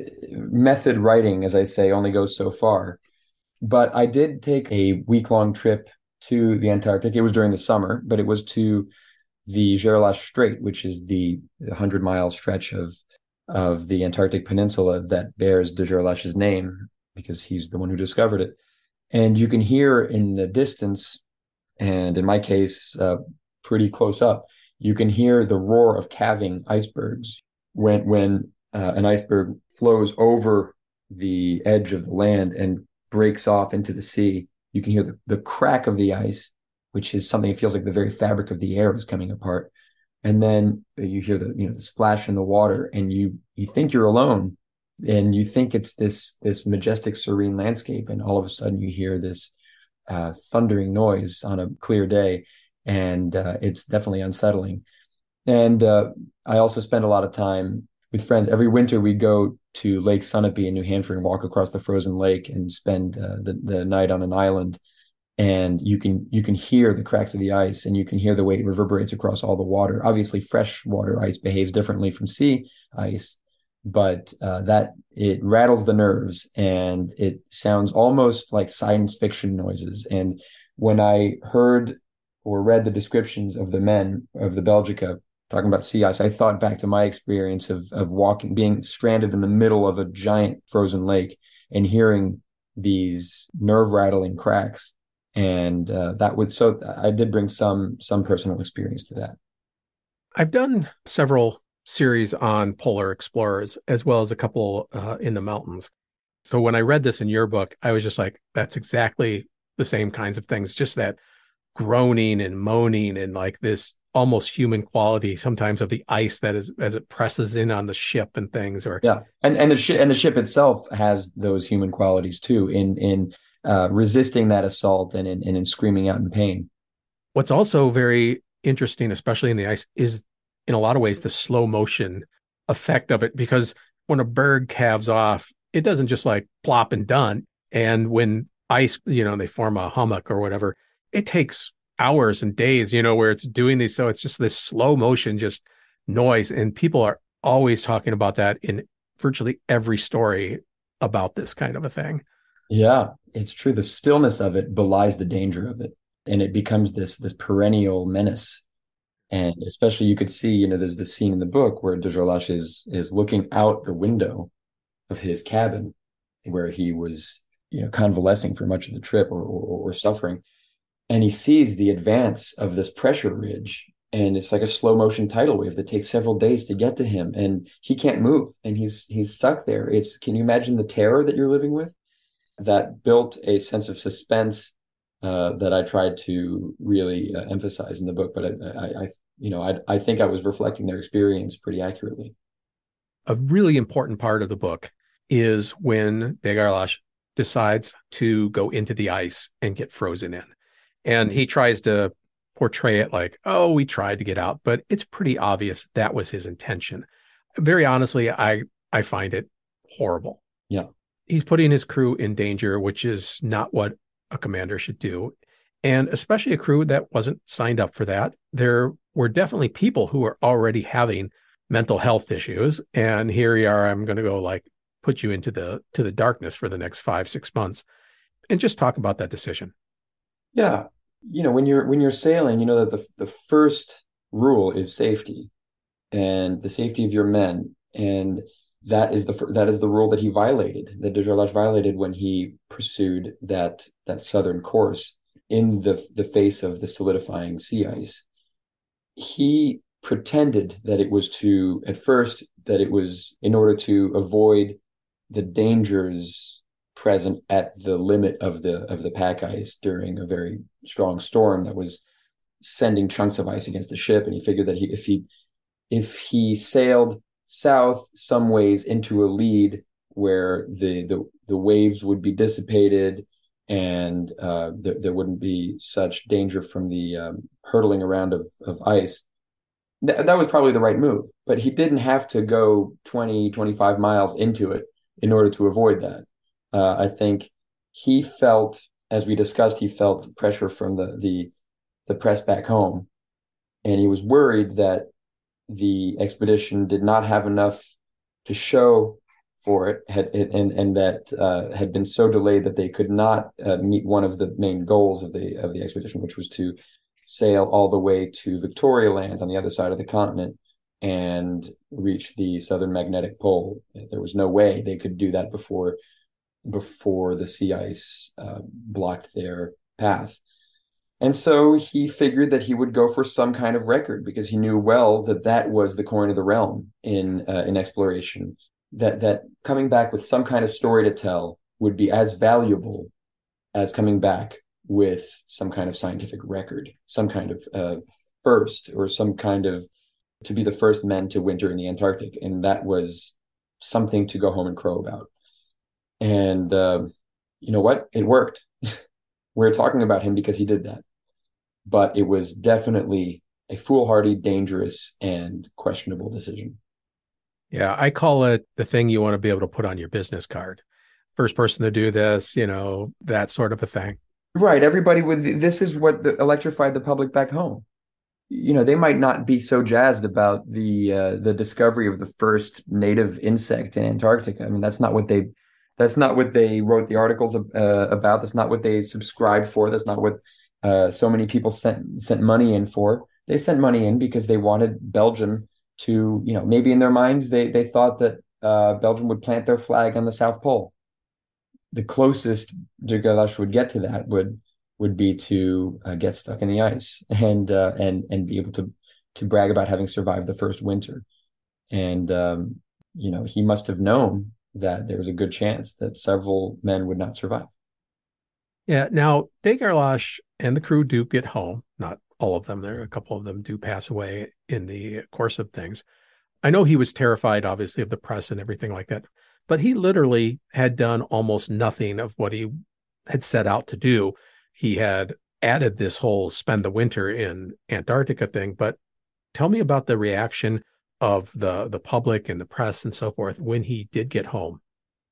Speaker 5: method writing, as I say, only goes so far. But I did take a week-long trip to the Antarctic. It was during the summer, but it was to the Gerlache Strait, which is the hundred-mile stretch of of the Antarctic Peninsula that bears de Gerlache's name, because he's the one who discovered it. And you can hear in the distance, and in my case, uh, pretty close up, you can hear the roar of calving icebergs. When when uh, an iceberg flows over the edge of the land and breaks off into the sea, you can hear the, the crack of the ice, which is something that feels like the very fabric of the air is coming apart. And then you hear the, you know, the splash in the water, and you you think you're alone, and you think it's this this majestic, serene landscape, and all of a sudden you hear this uh, thundering noise on a clear day, and uh, it's definitely unsettling. And uh, I also spend a lot of time with friends. Every winter we go to Lake Sunapee in New Hampshire and walk across the frozen lake and spend uh, the the night on an island. And you can you can hear the cracks of the ice, and you can hear the way it reverberates across all the water. Obviously, freshwater ice behaves differently from sea ice, but uh, that it rattles the nerves, and it sounds almost like science fiction noises. And when I heard or read the descriptions of the men of the Belgica talking about sea ice, I thought back to my experience of of walking, being stranded in the middle of a giant frozen lake and hearing these nerve-rattling cracks. And uh, that would, so I did bring some some personal experience to that.
Speaker 4: I've done several series on polar explorers, as well as a couple uh, in the mountains. So when I read this in your book, I was just like, that's exactly the same kinds of things, just that groaning and moaning and like this almost human quality sometimes of the ice that is as it presses in on the ship and things. Or
Speaker 5: yeah, and and the ship and the ship itself has those human qualities too, in in uh, resisting that assault and in and in screaming out in pain.
Speaker 4: What's also very interesting, especially in the ice, is in a lot of ways the slow motion effect of it, because when a berg calves off, it doesn't just like plop and done. And when ice, you know, they form a hummock or whatever, it takes hours and days, you know, where it's doing these. So it's just this slow motion, just noise. And people are always talking about that in virtually every story about this kind of a thing.
Speaker 5: Yeah, it's true. The stillness of it belies the danger of it. And it becomes this, this perennial menace. And especially you could see, you know, there's this scene in the book where de Gerlache is, is looking out the window of his cabin where he was, you know, convalescing for much of the trip, or, or, or suffering. And he sees the advance of this pressure ridge, and it's like a slow motion tidal wave that takes several days to get to him, and he can't move, and he's he's stuck there. It's, can you imagine the terror that you're living with? That built a sense of suspense uh, that I tried to really uh, emphasize in the book. But I, I, I you know, I, I think I was reflecting their experience pretty accurately.
Speaker 4: A really important part of the book is when de Gerlache decides to go into the ice and get frozen in. And he tries to portray it like, oh, we tried to get out, but it's pretty obvious that was his intention. Very honestly, I, I find it horrible.
Speaker 5: Yeah.
Speaker 4: He's putting his crew in danger, which is not what a commander should do. And especially a crew that wasn't signed up for that. There were definitely people who were already having mental health issues. And here you are, I'm going to go like put you into the, to the darkness for the next five, six months and just talk about that decision.
Speaker 5: Yeah. You know, when you're when you're sailing, you know that the the first rule is safety, and the safety of your men, and that is the that is the rule that he violated, that de Gerlache violated when he pursued that that southern course in the the face of the solidifying sea ice. He pretended that it was to, at first, that it was in order to avoid the dangers present at the limit of the of the pack ice during a very strong storm that was sending chunks of ice against the ship. And he figured that he, if he if he sailed south some ways into a lead where the the, the waves would be dissipated and uh, th- there wouldn't be such danger from the um, hurtling around of, of ice, th- that was probably the right move. But he didn't have to go twenty, twenty-five miles into it in order to avoid that. Uh, I think he felt, as we discussed, he felt pressure from the, the the press back home, and he was worried that the expedition did not have enough to show for it, had and and that uh, had been so delayed that they could not uh, meet one of the main goals of the of the expedition, which was to sail all the way to Victoria Land on the other side of the continent and reach the southern magnetic pole. There was no way they could do that before before the sea ice uh, blocked their path. And so he figured that he would go for some kind of record, because he knew well that that was the coin of the realm in uh, in exploration, that that coming back with some kind of story to tell would be as valuable as coming back with some kind of scientific record, some kind of uh, first, or some kind of, to be the first men to winter in the Antarctic. And that was something to go home and crow about. And uh, you know what? It worked. We're talking about him because he did that. But it was definitely a foolhardy, dangerous, and questionable decision.
Speaker 4: Yeah, I call it the thing you want to be able to put on your business card. First person to do this, you know, that sort of a thing.
Speaker 5: Right. Everybody would, this is what the, electrified the public back home. You know, they might not be so jazzed about the uh, the discovery of the first native insect in Antarctica. I mean, that's not what they that's not what they wrote the articles uh, about. That's not what they subscribed for. That's not what uh, so many people sent sent money in for. They sent money in because they wanted Belgium to, you know, maybe in their minds they they thought that uh, Belgium would plant their flag on the South Pole. The closest de Gerlache would get to that would would be to uh, get stuck in the ice and uh, and and be able to to brag about having survived the first winter. And um, you know, he must have known that there was a good chance that several men would not survive.
Speaker 4: Yeah. Now, de Gerlache and the crew do get home. Not all of them. There, a couple of them do pass away in the course of things. I know he was terrified, obviously, of the press and everything like that, but he literally had done almost nothing of what he had set out to do. He had added this whole spend the winter in Antarctica thing, but tell me about the reaction of the, the public and the press and so forth when he did get home.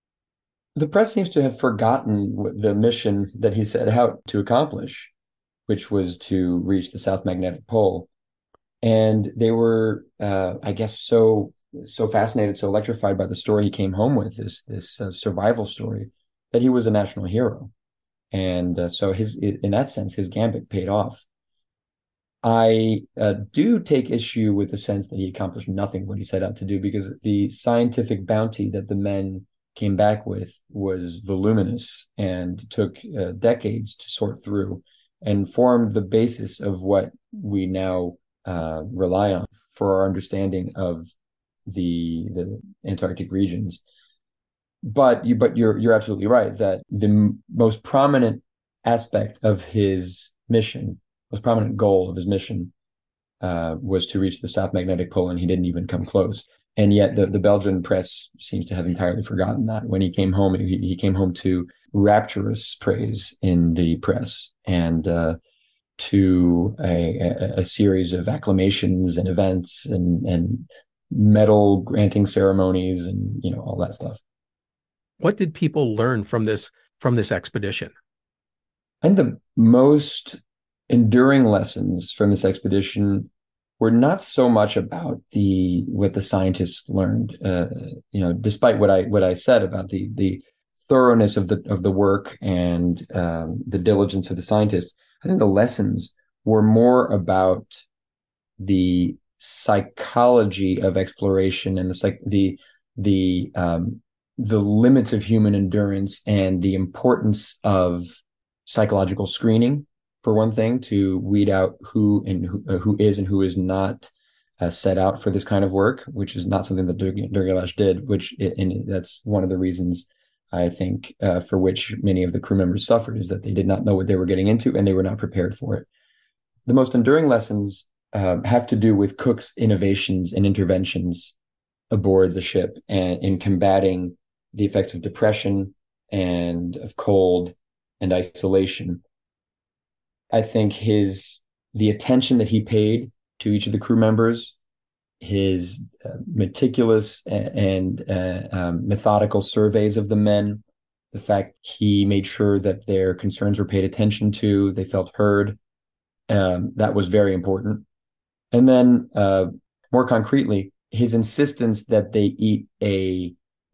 Speaker 5: The press seems to have forgotten the mission that he set out to accomplish, which was to reach the South Magnetic Pole. And they were, uh, I guess, so so fascinated, so electrified by the story he came home with, this this uh, survival story, that he was a national hero. And uh, so his, in that sense, his gambit paid off. I uh, do take issue with the sense that he accomplished nothing what he set out to do, because the scientific bounty that the men came back with was voluminous and took uh, decades to sort through, and formed the basis of what we now uh, rely on for our understanding of the the Antarctic regions. But you, but you're you're absolutely right that the m- most prominent aspect of his mission, most prominent goal of his mission, uh, was to reach the South Magnetic Pole, and he didn't even come close. And yet, the, the Belgian press seems to have entirely forgotten that. When he came home, he, he came home to rapturous praise in the press, and uh, to a, a, a series of acclamations and events and and medal granting ceremonies and, you know, all that stuff.
Speaker 4: What did people learn from this from this expedition?
Speaker 5: And the most enduring lessons from this expedition were not so much about the what the scientists learned. Uh, you know, despite what I what I said about the the thoroughness of the of the work and um, the diligence of the scientists, I think the lessons were more about the psychology of exploration and the psych the the um, the limits of human endurance and the importance of psychological screening, for one thing, to weed out who and who, uh, who is and who is not uh, set out for this kind of work, which is not something that Durgalash did, which, and that's one of the reasons I think uh, for which many of the crew members suffered, is that they did not know what they were getting into and they were not prepared for it. The most enduring lessons uh, have to do with Cook's innovations and interventions aboard the ship and in combating the effects of depression and of cold and isolation. I think his the attention that he paid to each of the crew members, his uh, meticulous and uh, um, methodical surveys of the men, the fact he made sure that their concerns were paid attention to, they felt heard, um, that was very important. And then uh, more concretely, his insistence that they eat a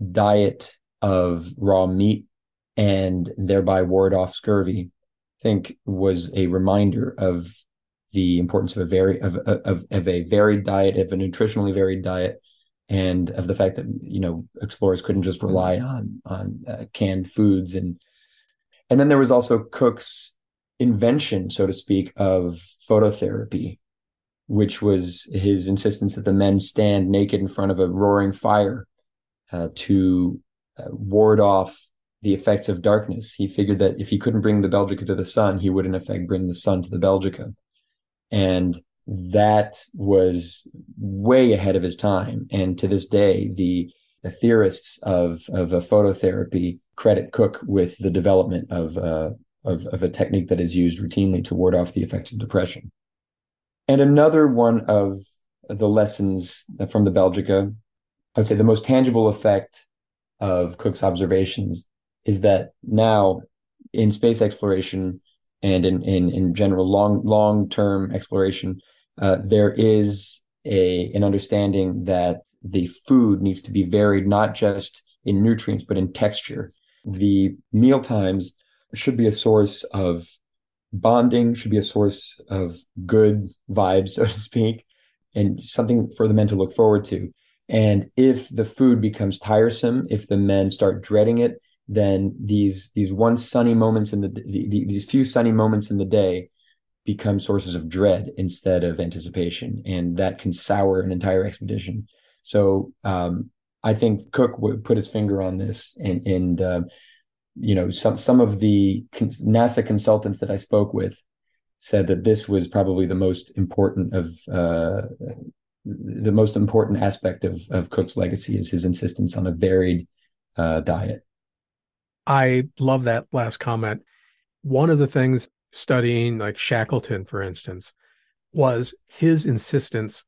Speaker 5: diet of raw meat and thereby ward off scurvy, I think was a reminder of the importance of a very of, of of a varied diet, of a nutritionally varied diet, and of the fact that, you know, explorers couldn't just rely on on uh, canned foods. And and then there was also Cook's invention, so to speak, of phototherapy, which was his insistence that the men stand naked in front of a roaring fire uh, to uh, ward off the effects of darkness. He figured that if he couldn't bring the Belgica to the sun, he would in effect bring the sun to the Belgica. And that was way ahead of his time. And to this day, the, the theorists of, of a phototherapy credit Cook with the development of, uh, of, of a technique that is used routinely to ward off the effects of depression. And another one of the lessons from the Belgica, I would say the most tangible effect of Cook's observations is that now in space exploration and in, in, in general long, long-term exploration, uh, there is a, an understanding that the food needs to be varied, not just in nutrients, but in texture. The meal times should be a source of bonding, should be a source of good vibes, so to speak, and something for the men to look forward to. And if the food becomes tiresome, if the men start dreading it, then these these one sunny moments in the, the, the these few sunny moments in the day become sources of dread instead of anticipation, and that can sour an entire expedition. So um, I think Cook would put his finger on this, and and uh, you know, some some of the NASA consultants that I spoke with said that this was probably the most important of uh, the most important aspect of of Cook's legacy, is his insistence on a varied uh, diet.
Speaker 4: I love that last comment. One of the things studying like Shackleton, for instance, was his insistence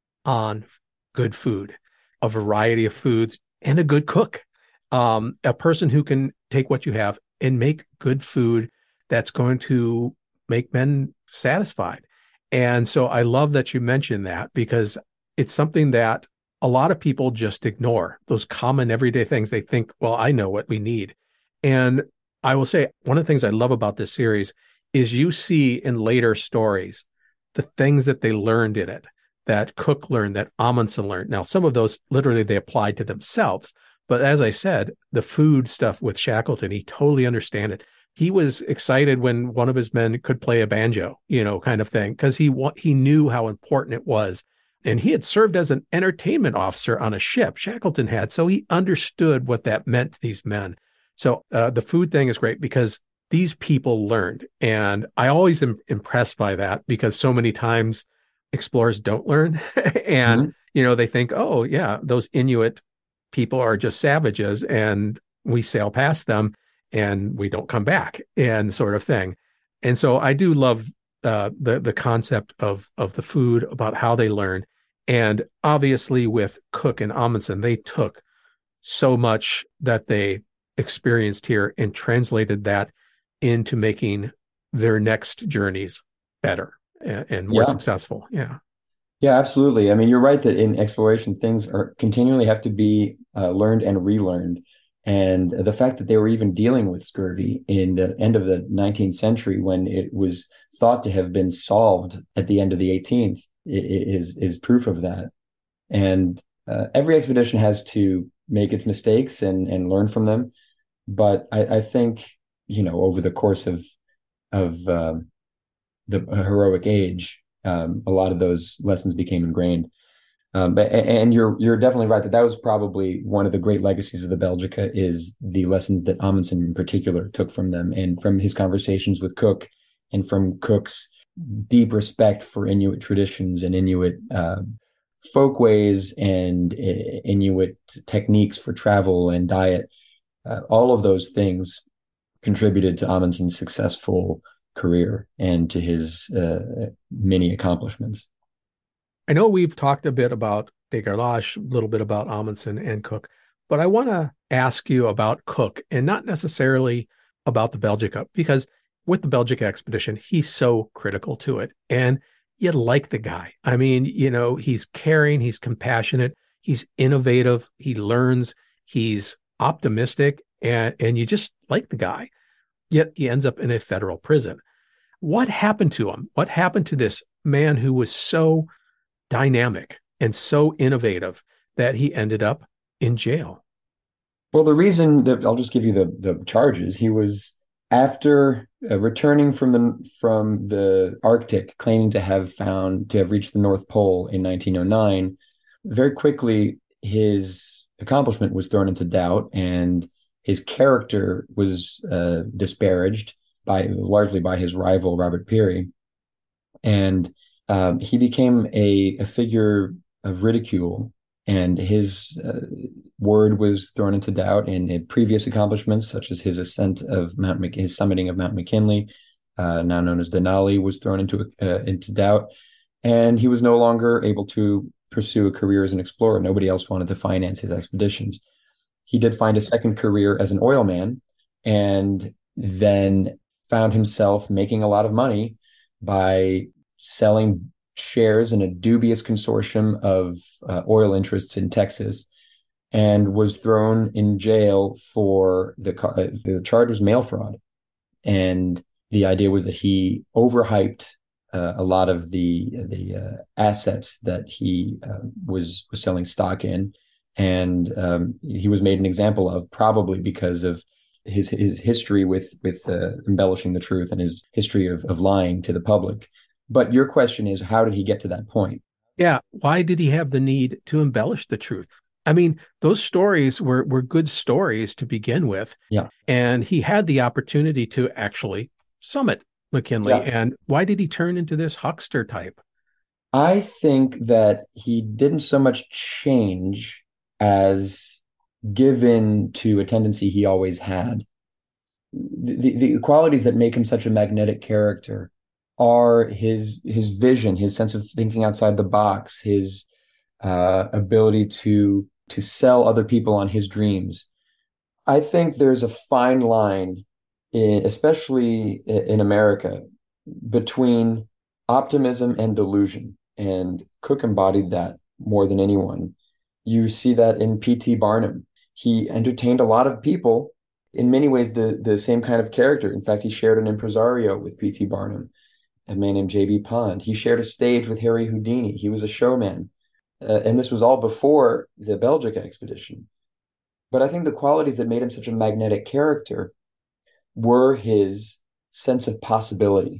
Speaker 4: on good food, a variety of foods, and a good cook. Um, a person who can take what you have and make good food that's going to make men satisfied. And so I love that you mentioned that, because it's something that a lot of people just ignore, those common everyday things. They think, well, I know what we need. And I will say, one of the things I love about this series is you see in later stories the things that they learned in it, that Cook learned, that Amundsen learned. Now, some of those literally they applied to themselves. But as I said, the food stuff with Shackleton, he totally understand it. He was excited when one of his men could play a banjo, you know, kind of thing, because he he knew how important it was. And he had served as an entertainment officer on a ship, Shackleton had, so he understood what that meant to these men. So uh, the food thing is great because these people learned. And I always am impressed by that, because so many times explorers don't learn. and, mm-hmm. you know, they think, oh, yeah, those Inuit people are just savages, and we sail past them and we don't come back, and sort of thing. And so I do love uh, the the concept of of the food, about how they learn. And obviously with Cook and Amundsen, they took so much that they experienced here and translated that into making their next journeys better and, and more yeah. successful. Yeah.
Speaker 5: Yeah, absolutely. I mean, you're right that in exploration, things are continually have to be uh, learned and relearned. And the fact that they were even dealing with scurvy in the end of the nineteenth century, when it was thought to have been solved at the end of the eighteenth, is is proof of that. And uh, every expedition has to make its mistakes and and learn from them. But I, I think, you know, over the course of of uh, the heroic age, um, a lot of those lessons became ingrained. Um, but, and you're you're definitely right that that was probably one of the great legacies of the Belgica, is the lessons that Amundsen in particular took from them, and from his conversations with Cook, and from Cook's deep respect for Inuit traditions and Inuit uh, folkways and uh, Inuit techniques for travel and diet. Uh, all of those things contributed to Amundsen's successful career and to his uh, many accomplishments.
Speaker 4: I know we've talked a bit about de Gerlache, a little bit about Amundsen and Cook, but I want to ask you about Cook, and not necessarily about the Belgica, because with the Belgica expedition, he's so critical to it. And you like the guy. I mean, you know, he's caring, he's compassionate, he's innovative, he learns, he's optimistic, and, and you just like the guy. Yet he ends up in a federal prison. What happened to him? What happened to this man who was so dynamic and so innovative that he ended up in jail?
Speaker 5: Well, the reason that I'll just give you the the charges. He was, after uh, returning from the from the Arctic, claiming to have found to have reached the North Pole in nineteen oh nine. Very quickly, his accomplishment was thrown into doubt, and his character was uh, disparaged by largely by his rival Robert Peary, and um, he became a, a figure of ridicule, and his uh, word was thrown into doubt. And in previous accomplishments, such as his ascent of Mount, Mc, his summiting of Mount McKinley, uh, now known as Denali, was thrown into uh, into doubt, and he was no longer able to pursue a career as an explorer. Nobody else wanted to finance his expeditions. He did find a second career as an oilman, and then found himself making a lot of money by selling shares in a dubious consortium of uh, oil interests in Texas, and was thrown in jail for the, uh, the charge was mail fraud. And the idea was that he overhyped uh, a lot of the, the uh, assets that he uh, was, was selling stock in. And um, he was made an example of, probably because of his his history with with uh, embellishing the truth, and his history of, of lying to the public. But your question is, how did he get to that point?
Speaker 4: Yeah. Why did he have the need to embellish the truth? I mean, those stories were, were good stories to begin with.
Speaker 5: Yeah.
Speaker 4: And he had the opportunity to actually summit McKinley. Yeah. And why did he turn into this huckster type?
Speaker 5: I think that he didn't so much change as give in to a tendency he always had. The, the qualities that make him such a magnetic character are his his vision, his sense of thinking outside the box, his uh, ability to to sell other people on his dreams. I think there's a fine line, in, especially in America, between optimism and delusion, and Cook embodied that more than anyone. You see that in P T Barnum. He entertained a lot of people, in many ways the, the same kind of character. In fact, he shared an impresario with P T Barnum, a man named J B Pond. He shared a stage with Harry Houdini. He was a showman. Uh, and this was all before the Belgica expedition. But I think the qualities that made him such a magnetic character were his sense of possibility.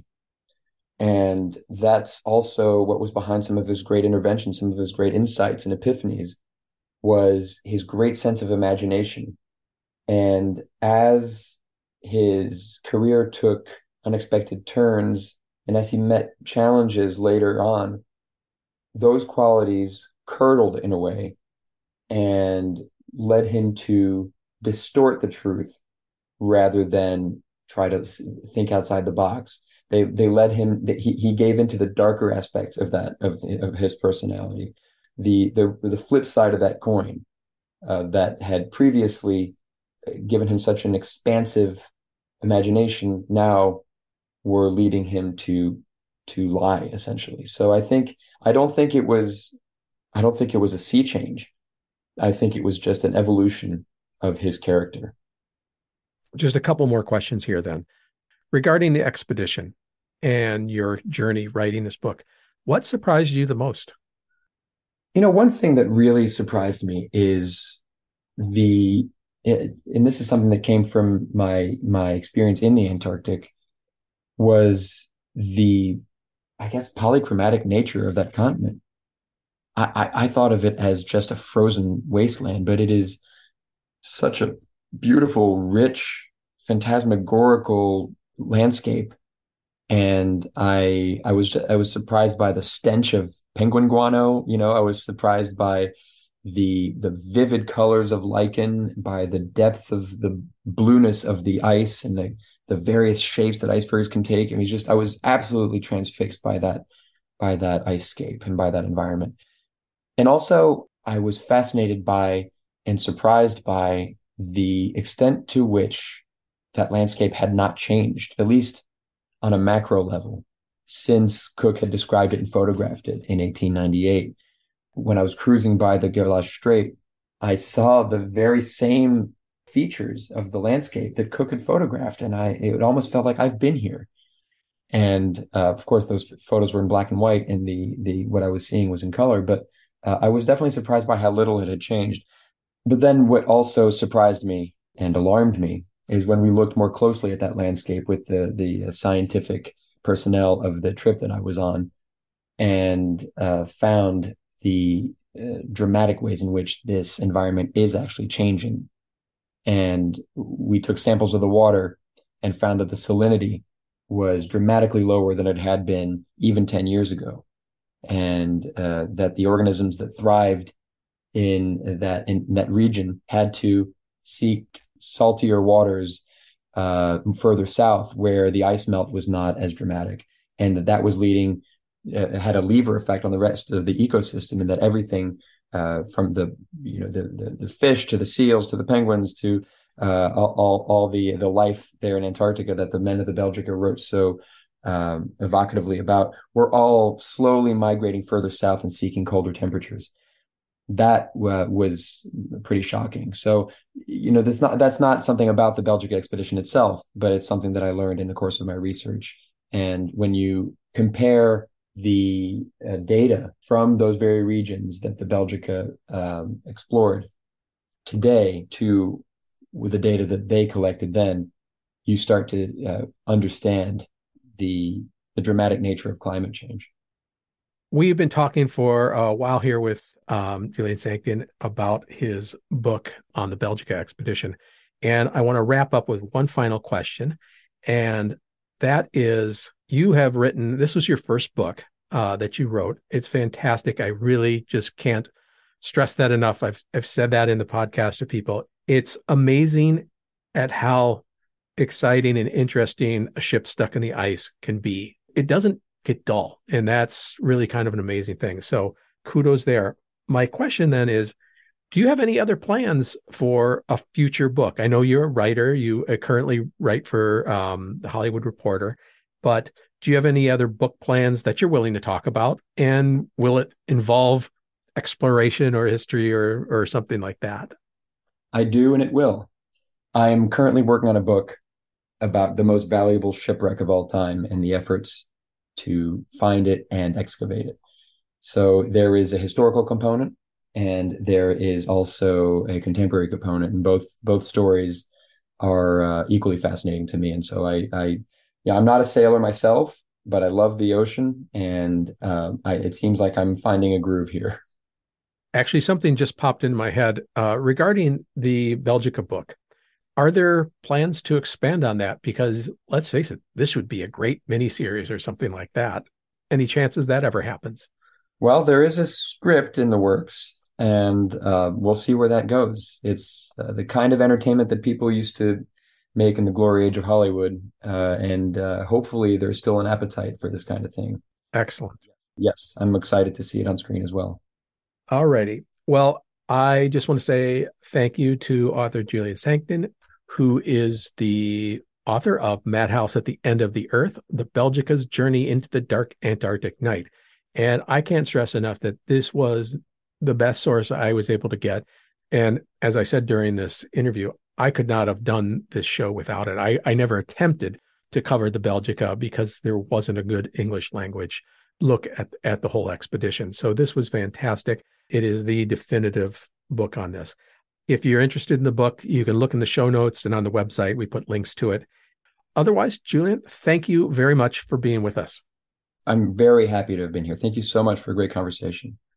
Speaker 5: And that's also what was behind some of his great interventions, some of his great insights and epiphanies, was his great sense of imagination. And as his career took unexpected turns, and as he met challenges later on, those qualities curdled in a way and led him to distort the truth rather than try to think outside the box. They they led him, he he gave into the darker aspects of that, of, of his personality. The, the, the flip side of that coin uh, that had previously given him such an expansive imagination, now were leading him to to lie, essentially. So I think I don't think it was I don't think it was a sea change. I think it was just an evolution of his character.
Speaker 4: Just a couple more questions here then. Regarding the expedition and your journey writing this book, what surprised you the most?
Speaker 5: You know, one thing that really surprised me is the, and this is something that came from my my experience in the Antarctic, was the, I guess, polychromatic nature of that continent. I, I, I thought of it as just a frozen wasteland, but it is such a beautiful, rich, phantasmagorical landscape. And I I was I was surprised by the stench of penguin guano. You know, I was surprised by the the vivid colors of lichen, by the depth of the blueness of the ice and the the various shapes that icebergs can take. I mean, just I was absolutely transfixed by that by that ice scape and by that environment. And also, I was fascinated by and surprised by the extent to which that landscape had not changed, at least on a macro level, since Cook had described it and photographed it in eighteen ninety-eight. When I was cruising by the Gerlache Strait, I saw the very same features of the landscape that Cook had photographed, and I it almost felt like I've been here. And uh, of course, those photos were in black and white, and the the what I was seeing was in color. But uh, I was definitely surprised by how little it had changed. But then, what also surprised me and alarmed me is when we looked more closely at that landscape with the the scientific personnel of the trip that I was on, and uh, found the uh, dramatic ways in which this environment is actually changing. And we took samples of the water and found that the salinity was dramatically lower than it had been even ten years ago. And uh, that the organisms that thrived in that in that region had to seek saltier waters uh, further south, where the ice melt was not as dramatic, and that that was leading uh, had a lever effect on the rest of the ecosystem, and that everything uh, from the you know the, the the fish to the seals to the penguins to uh, all, all all the the life there in Antarctica that the men of the Belgica wrote so um, evocatively about, were all slowly migrating further south and seeking colder temperatures. That uh, was pretty shocking. So, you know, that's not that's not something about the Belgica expedition itself, but it's something that I learned in the course of my research. And when you compare the uh, data from those very regions that the Belgica um, explored today to with the data that they collected then, you start to uh, understand the the dramatic nature of climate change.
Speaker 4: We've been talking for a while here with um, Julian Sankton about his book on the Belgica expedition. And I want to wrap up with one final question. And that is, you have written, this was your first book uh, that you wrote. It's fantastic. I really just can't stress that enough. I've, I've said that in the podcast to people. It's amazing at how exciting and interesting a ship stuck in the ice can be. It doesn't get dull. And that's really kind of an amazing thing. So kudos there. My question then is, do you have any other plans for a future book? I know you're a writer. You currently write for um, The Hollywood Reporter, but do you have any other book plans that you're willing to talk about? And will it involve exploration or history or or something like that?
Speaker 5: I do, and it will. I am currently working on a book about the most valuable shipwreck of all time and the efforts to find it and excavate it. So there is a historical component, and there is also a contemporary component, and both both stories are uh, equally fascinating to me. And so I, I, yeah, I'm not a sailor myself, but I love the ocean, and uh, I, it seems like I'm finding a groove here.
Speaker 4: Actually, something just popped in my head uh, regarding the Belgica book. Are there plans to expand on that? Because let's face it, this would be a great miniseries or something like that. Any chances that ever happens?
Speaker 5: Well, there is a script in the works, and uh, we'll see where that goes. It's uh, the kind of entertainment that people used to make in the glory age of Hollywood, uh, and uh, hopefully there's still an appetite for this kind of thing.
Speaker 4: Excellent.
Speaker 5: Yes, I'm excited to see it on screen as well.
Speaker 4: All righty. Well, I just want to say thank you to author Julian Sankton, who is the author of Madhouse at the End of the Earth, the Belgica's Journey into the Dark Antarctic Night. And I can't stress enough that this was the best source I was able to get. And as I said during this interview, I could not have done this show without it. I, I never attempted to cover the Belgica because there wasn't a good English language look at, at the whole expedition. So this was fantastic. It is the definitive book on this. If you're interested in the book, you can look in the show notes, and on the website, we put links to it. Otherwise, Julian, thank you very much for being with us.
Speaker 5: I'm very happy to have been here. Thank you so much for a great conversation.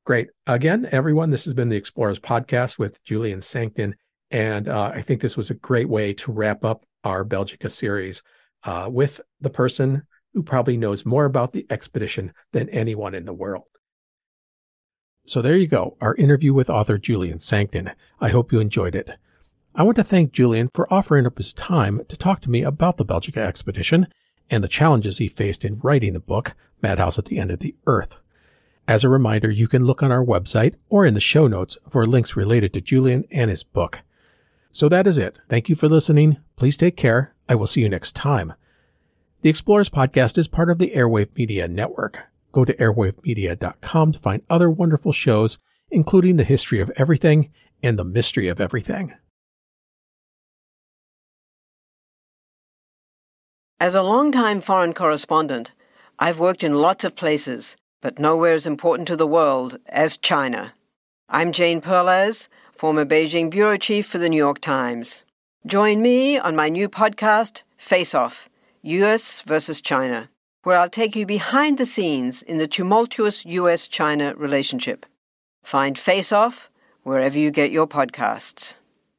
Speaker 4: Great. Again, everyone, this has been the Explorers Podcast with Julian Sancton. And uh, I think this was a great way to wrap up our Belgica series uh, with the person who probably knows more about the expedition than anyone in the world. So there you go, our interview with author Julian Sancton. I hope you enjoyed it. I want to thank Julian for offering up his time to talk to me about the Belgica expedition and the challenges he faced in writing the book, Madhouse at the End of the Earth. As a reminder, you can look on our website or in the show notes for links related to Julian and his book. So that is it. Thank you for listening. Please take care. I will see you next time. The Explorers Podcast is part of the Airwave Media Network. Go to airwave media dot com to find other wonderful shows, including The History of Everything and The Mystery of Everything.
Speaker 7: As a longtime foreign correspondent, I've worked in lots of places, but nowhere as important to the world as China. I'm Jane Perlez, former Beijing bureau chief for the New York Times. Join me on my new podcast, Face Off, U S versus China, where I'll take you behind the scenes in the tumultuous U S China relationship. Find Face Off wherever you get your podcasts.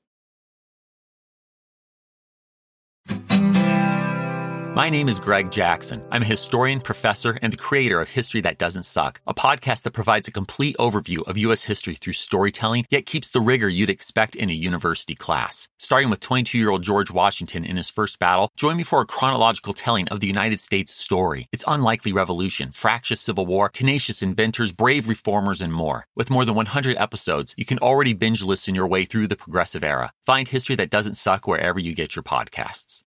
Speaker 8: My name is Greg Jackson. I'm a historian, professor, and the creator of History That Doesn't Suck, a podcast that provides a complete overview of U S history through storytelling, yet keeps the rigor you'd expect in a university class. Starting with twenty-two-year-old George Washington in his first battle, join me for a chronological telling of the United States story, its unlikely revolution, fractious civil war, tenacious inventors, brave reformers, and more. With more than one hundred episodes, you can already binge listen your way through the progressive era. Find History That Doesn't Suck wherever you get your podcasts.